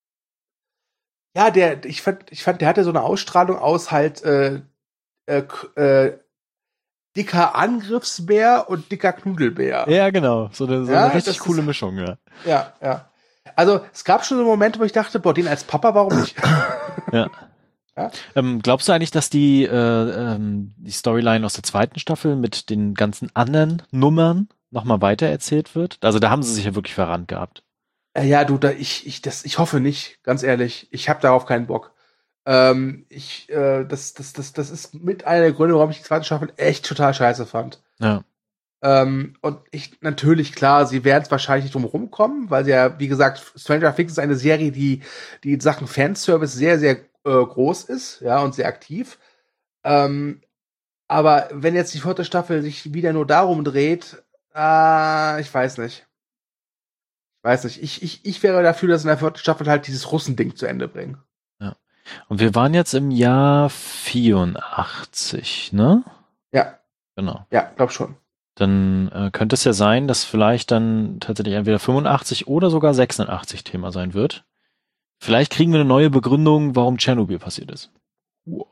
Ja, der, ich fand, ich fand, der hatte so eine Ausstrahlung aus halt äh, äh, äh, dicker Angriffsbär und dicker Knudelbär. Ja, genau. So eine, so Ja, eine richtig das coole ist- Mischung, ja. Ja, ja. Also es gab schon so Momente, wo ich dachte, boah, den als Papa, warum nicht? Ja. Ja? Ähm, glaubst du eigentlich, dass die, äh, ähm, die Storyline aus der zweiten Staffel mit den ganzen anderen Nummern nochmal weitererzählt wird? Also da haben sie sich ja wirklich verrannt gehabt. Äh, ja, du, da, ich, ich, das, ich hoffe nicht, ganz ehrlich. Ich habe darauf keinen Bock. Ähm, ich, äh, das, das, das, das ist mit einer der Gründe, warum ich die zweite Staffel echt total scheiße fand. Ja. Ähm, und ich, natürlich, klar, sie werden es wahrscheinlich nicht drum rumkommen, weil sie ja, wie gesagt, Stranger Things ist eine Serie, die, die in Sachen Fanservice sehr, sehr äh, groß ist, ja, und sehr aktiv. Ähm, aber wenn jetzt die vierte Staffel sich wieder nur darum dreht, äh, ich weiß nicht. Ich weiß nicht. Ich, ich, ich wäre dafür, dass in der vierten Staffel halt dieses Russending zu Ende bringen. Und wir waren jetzt im Jahr vierundachtzig, ne? Ja, Genau. ja, glaub schon. Dann äh, könnte es ja sein, dass vielleicht dann tatsächlich entweder fünfundachtzig oder sogar sechsundachtzig Thema sein wird. Vielleicht kriegen wir eine neue Begründung, warum Tschernobyl passiert ist. Wow.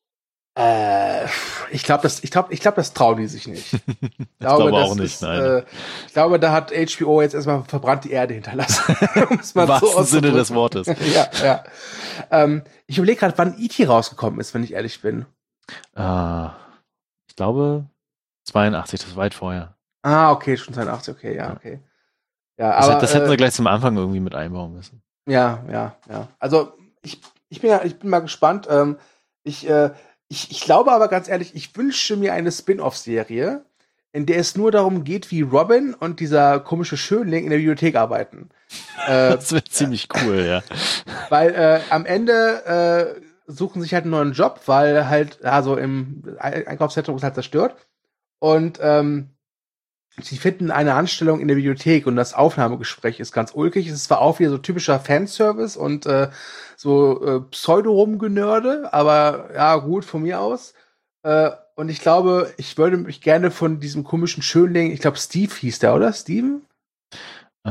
Äh, ich glaube, das, ich glaube, ich glaube, das trauen die sich nicht. Ich Ich glaube das auch nicht, ist, nein. Äh, ich glaube, da hat H B O jetzt erstmal verbrannt die Erde hinterlassen. Um es mal Im wahrsten Sinne auszudrücken. des Wortes. Ja, ja. Ähm, ich überlege gerade, wann E T rausgekommen ist, wenn ich ehrlich bin. Äh, ich glaube zweiundachtzig, das ist weit vorher. Ah, okay, schon zweiundachtzig, okay, ja, Ja. okay. Ja, Das, aber hätt- das hätten äh, wir gleich zum Anfang irgendwie mit einbauen müssen. ja, ja, ja. Also ich, ich bin ja, ich bin mal gespannt. Ähm, ich, äh, ich, ich glaube aber ganz ehrlich, ich wünsche mir eine Spin-off-Serie, in der es nur darum geht, wie Robin und dieser komische Schönling in der Bibliothek arbeiten. äh, Das wäre ziemlich cool, ja. weil äh, am Ende äh, suchen sich halt einen neuen Job, weil halt, also im Ein- Einkaufszentrum ist halt zerstört. Und ähm, sie finden eine Anstellung in der Bibliothek und das Aufnahmegespräch ist ganz ulkig. Es ist zwar auch wieder so typischer Fanservice und äh, so äh, Pseudo-Rumgenörde, aber ja, gut, von mir aus. Äh, und ich glaube, ich würde mich gerne von diesem komischen Schönling, ich glaube, Steve hieß der, oder? Steven? Äh,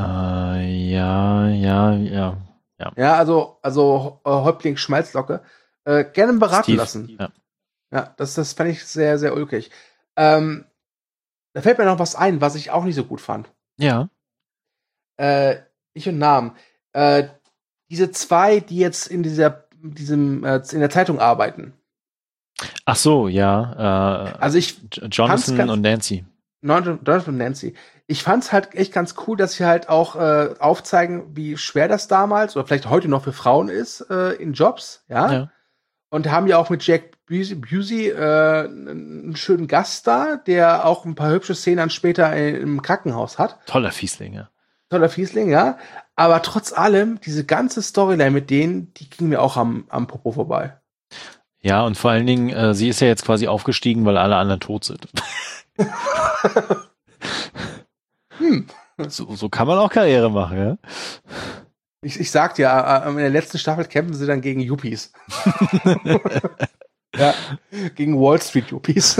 ja, ja, ja. Ja, also, also äh, Häuptling Schmalzlocke, äh, gerne beraten Steve, lassen. Ja. Ja, das, das fand ich sehr, sehr ulkig. Ähm, da fällt mir noch was ein, was ich auch nicht so gut fand. ja. Äh, ich und Namen. Äh, diese zwei, die jetzt in dieser, diesem, äh, in der Zeitung arbeiten. Ach so, ja. Äh, Also ich, J- Jonathan ganz- und Nancy. Donald und Nancy. Ich fand's halt echt ganz cool, dass sie halt auch äh, aufzeigen, wie schwer das damals oder vielleicht heute noch für Frauen ist äh, in Jobs, ja. Ja. Und haben ja auch mit Jack Busey, Busey äh, einen schönen Gast da, der auch ein paar hübsche Szenen dann später im Krankenhaus hat. Toller Fiesling, ja. Toller Fiesling, ja. Aber trotz allem, diese ganze Storyline mit denen, die ging mir auch am, am Popo vorbei. Ja, und vor allen Dingen, äh, sie ist ja jetzt quasi aufgestiegen, weil alle anderen tot sind. Hm. So, so kann man auch Karriere machen, ja. Ich, ich sag ja, äh, in der letzten Staffel kämpfen sie dann gegen Yuppies. Ja, gegen Wall Street Yuppies.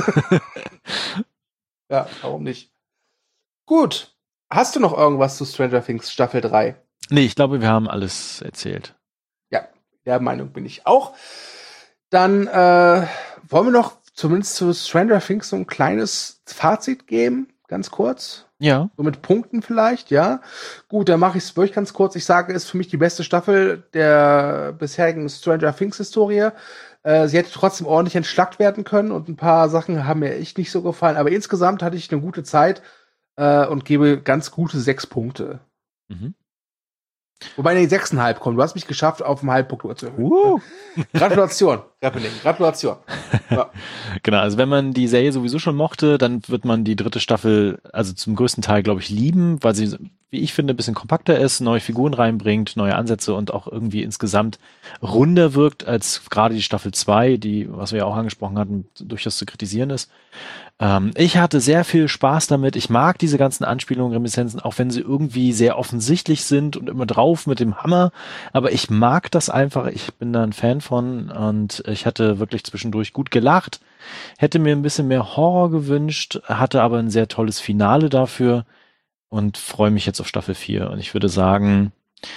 Ja, warum nicht? Gut. Hast du noch irgendwas zu Stranger Things Staffel drei? Nee, ich glaube, wir haben alles erzählt. Ja, der Meinung bin ich auch. Dann äh, wollen wir noch zumindest zu Stranger Things so ein kleines Fazit geben. ganz kurz? Ja. So mit Punkten vielleicht, ja. Gut, dann mache ich es wirklich ganz kurz. Ich sage, es ist für mich die beste Staffel der bisherigen Stranger Things Historie. Äh, sie hätte trotzdem ordentlich entschlackt werden können und ein paar Sachen haben mir echt nicht so gefallen. Aber insgesamt hatte ich eine gute Zeit äh, und gebe ganz gute sechs Punkte. Mhm. Wobei die sechseinhalb kommen. Du hast mich geschafft, auf einen Halbpunkt zu erhöhen. Uh. Gratulation, Rappening. Gratulation. Ja. Genau, also wenn man die Serie sowieso schon mochte, dann wird man die dritte Staffel also zum größten Teil, glaube ich, lieben, weil sie, wie ich finde, ein bisschen kompakter ist, neue Figuren reinbringt, neue Ansätze und auch irgendwie insgesamt runder wirkt als gerade die Staffel zwei, die, was wir ja auch angesprochen hatten, durchaus zu kritisieren ist. Ähm, ich hatte sehr viel Spaß damit. Ich mag diese ganzen Anspielungen, Reminiszenzen, auch wenn sie irgendwie sehr offensichtlich sind und immer drauf mit dem Hammer. Aber ich mag das einfach. Ich bin da ein Fan von und ich hatte wirklich zwischendurch gut gelacht. Hätte mir ein bisschen mehr Horror gewünscht, hatte aber ein sehr tolles Finale dafür und freue mich jetzt auf Staffel vier. Und ich würde sagen,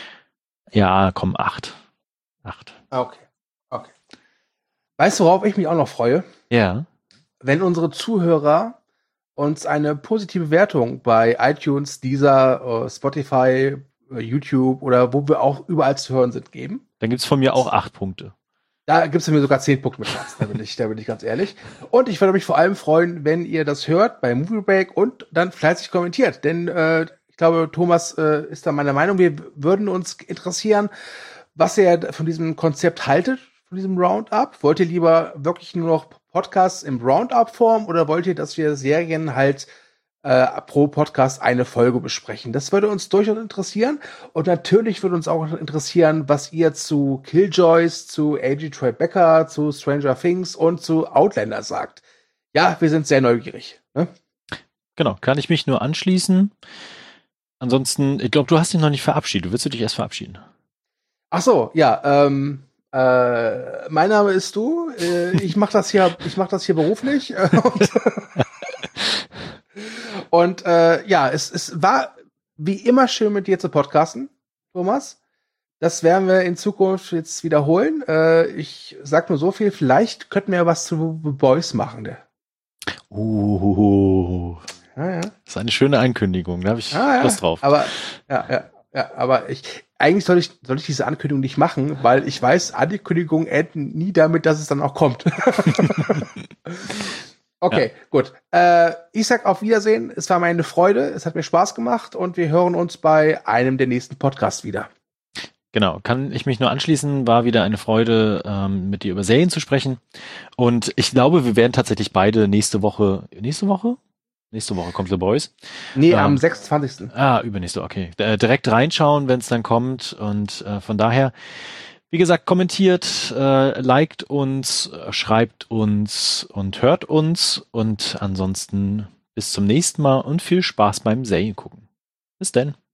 ja, komm, acht. Acht. Okay. Okay. Weißt du, worauf ich mich auch noch freue? Ja. Wenn unsere Zuhörer uns eine positive Wertung bei iTunes, Deezer, Spotify, YouTube oder wo wir auch überall zu hören sind, geben. Dann gibt's von mir auch acht Punkte. Da gibt's von mir sogar zehn Punkte mit Platz, da bin ich, da bin ich ganz ehrlich. Und ich würde mich vor allem freuen, wenn ihr das hört bei Movie Break und dann fleißig kommentiert. Denn äh, ich glaube, Thomas äh, ist da meiner Meinung. Wir würden uns interessieren, was ihr von diesem Konzept haltet, von diesem Roundup. Wollt ihr lieber wirklich nur noch Podcasts im Roundup-Form oder wollt ihr, dass wir Serien halt äh, pro Podcast eine Folge besprechen? Das würde uns durchaus interessieren. Und natürlich würde uns auch interessieren, was ihr zu Killjoys, zu A J Tribeca, zu Stranger Things und zu Outlander sagt. Ja, wir sind sehr neugierig. Ne? Genau, kann ich mich nur anschließen. Ansonsten, ich glaube, du hast dich noch nicht verabschiedet. Willst du dich erst verabschieden? Ach so, ja, ähm, Äh, mein Name ist du. Äh, ich mache das hier, ich mache das hier beruflich. und und äh, ja, es, es war wie immer schön mit dir zu podcasten, Thomas. Das werden wir in Zukunft jetzt wiederholen. Äh, ich sag nur so viel. Vielleicht könnten wir was zu The Boys machen. Der. Uh, ja, ja. Das ist eine schöne Ankündigung. Da habe ich ah, ja. Lust drauf. Aber ja, ja. Ja, aber ich, eigentlich soll ich, soll ich diese Ankündigung nicht machen, weil ich weiß, Ankündigungen enden nie damit, dass es dann auch kommt. Okay, ja. Gut. Äh, ich sag auf Wiedersehen. Es war mir eine Freude. Es hat mir Spaß gemacht und wir hören uns bei einem der nächsten Podcasts wieder. Genau, kann ich mich nur anschließen. War wieder eine Freude, ähm, mit dir über Serien zu sprechen. Und ich glaube, wir werden tatsächlich beide nächste Woche, nächste Woche? Nächste Woche kommt The Boys. Nee, ähm, am sechsundzwanzigsten Ah, übernächste, okay. D- direkt reinschauen, wenn es dann kommt. Und äh, von daher, wie gesagt, kommentiert, äh, liked uns, schreibt uns und hört uns. Und ansonsten bis zum nächsten Mal und viel Spaß beim Serien gucken. Bis dann.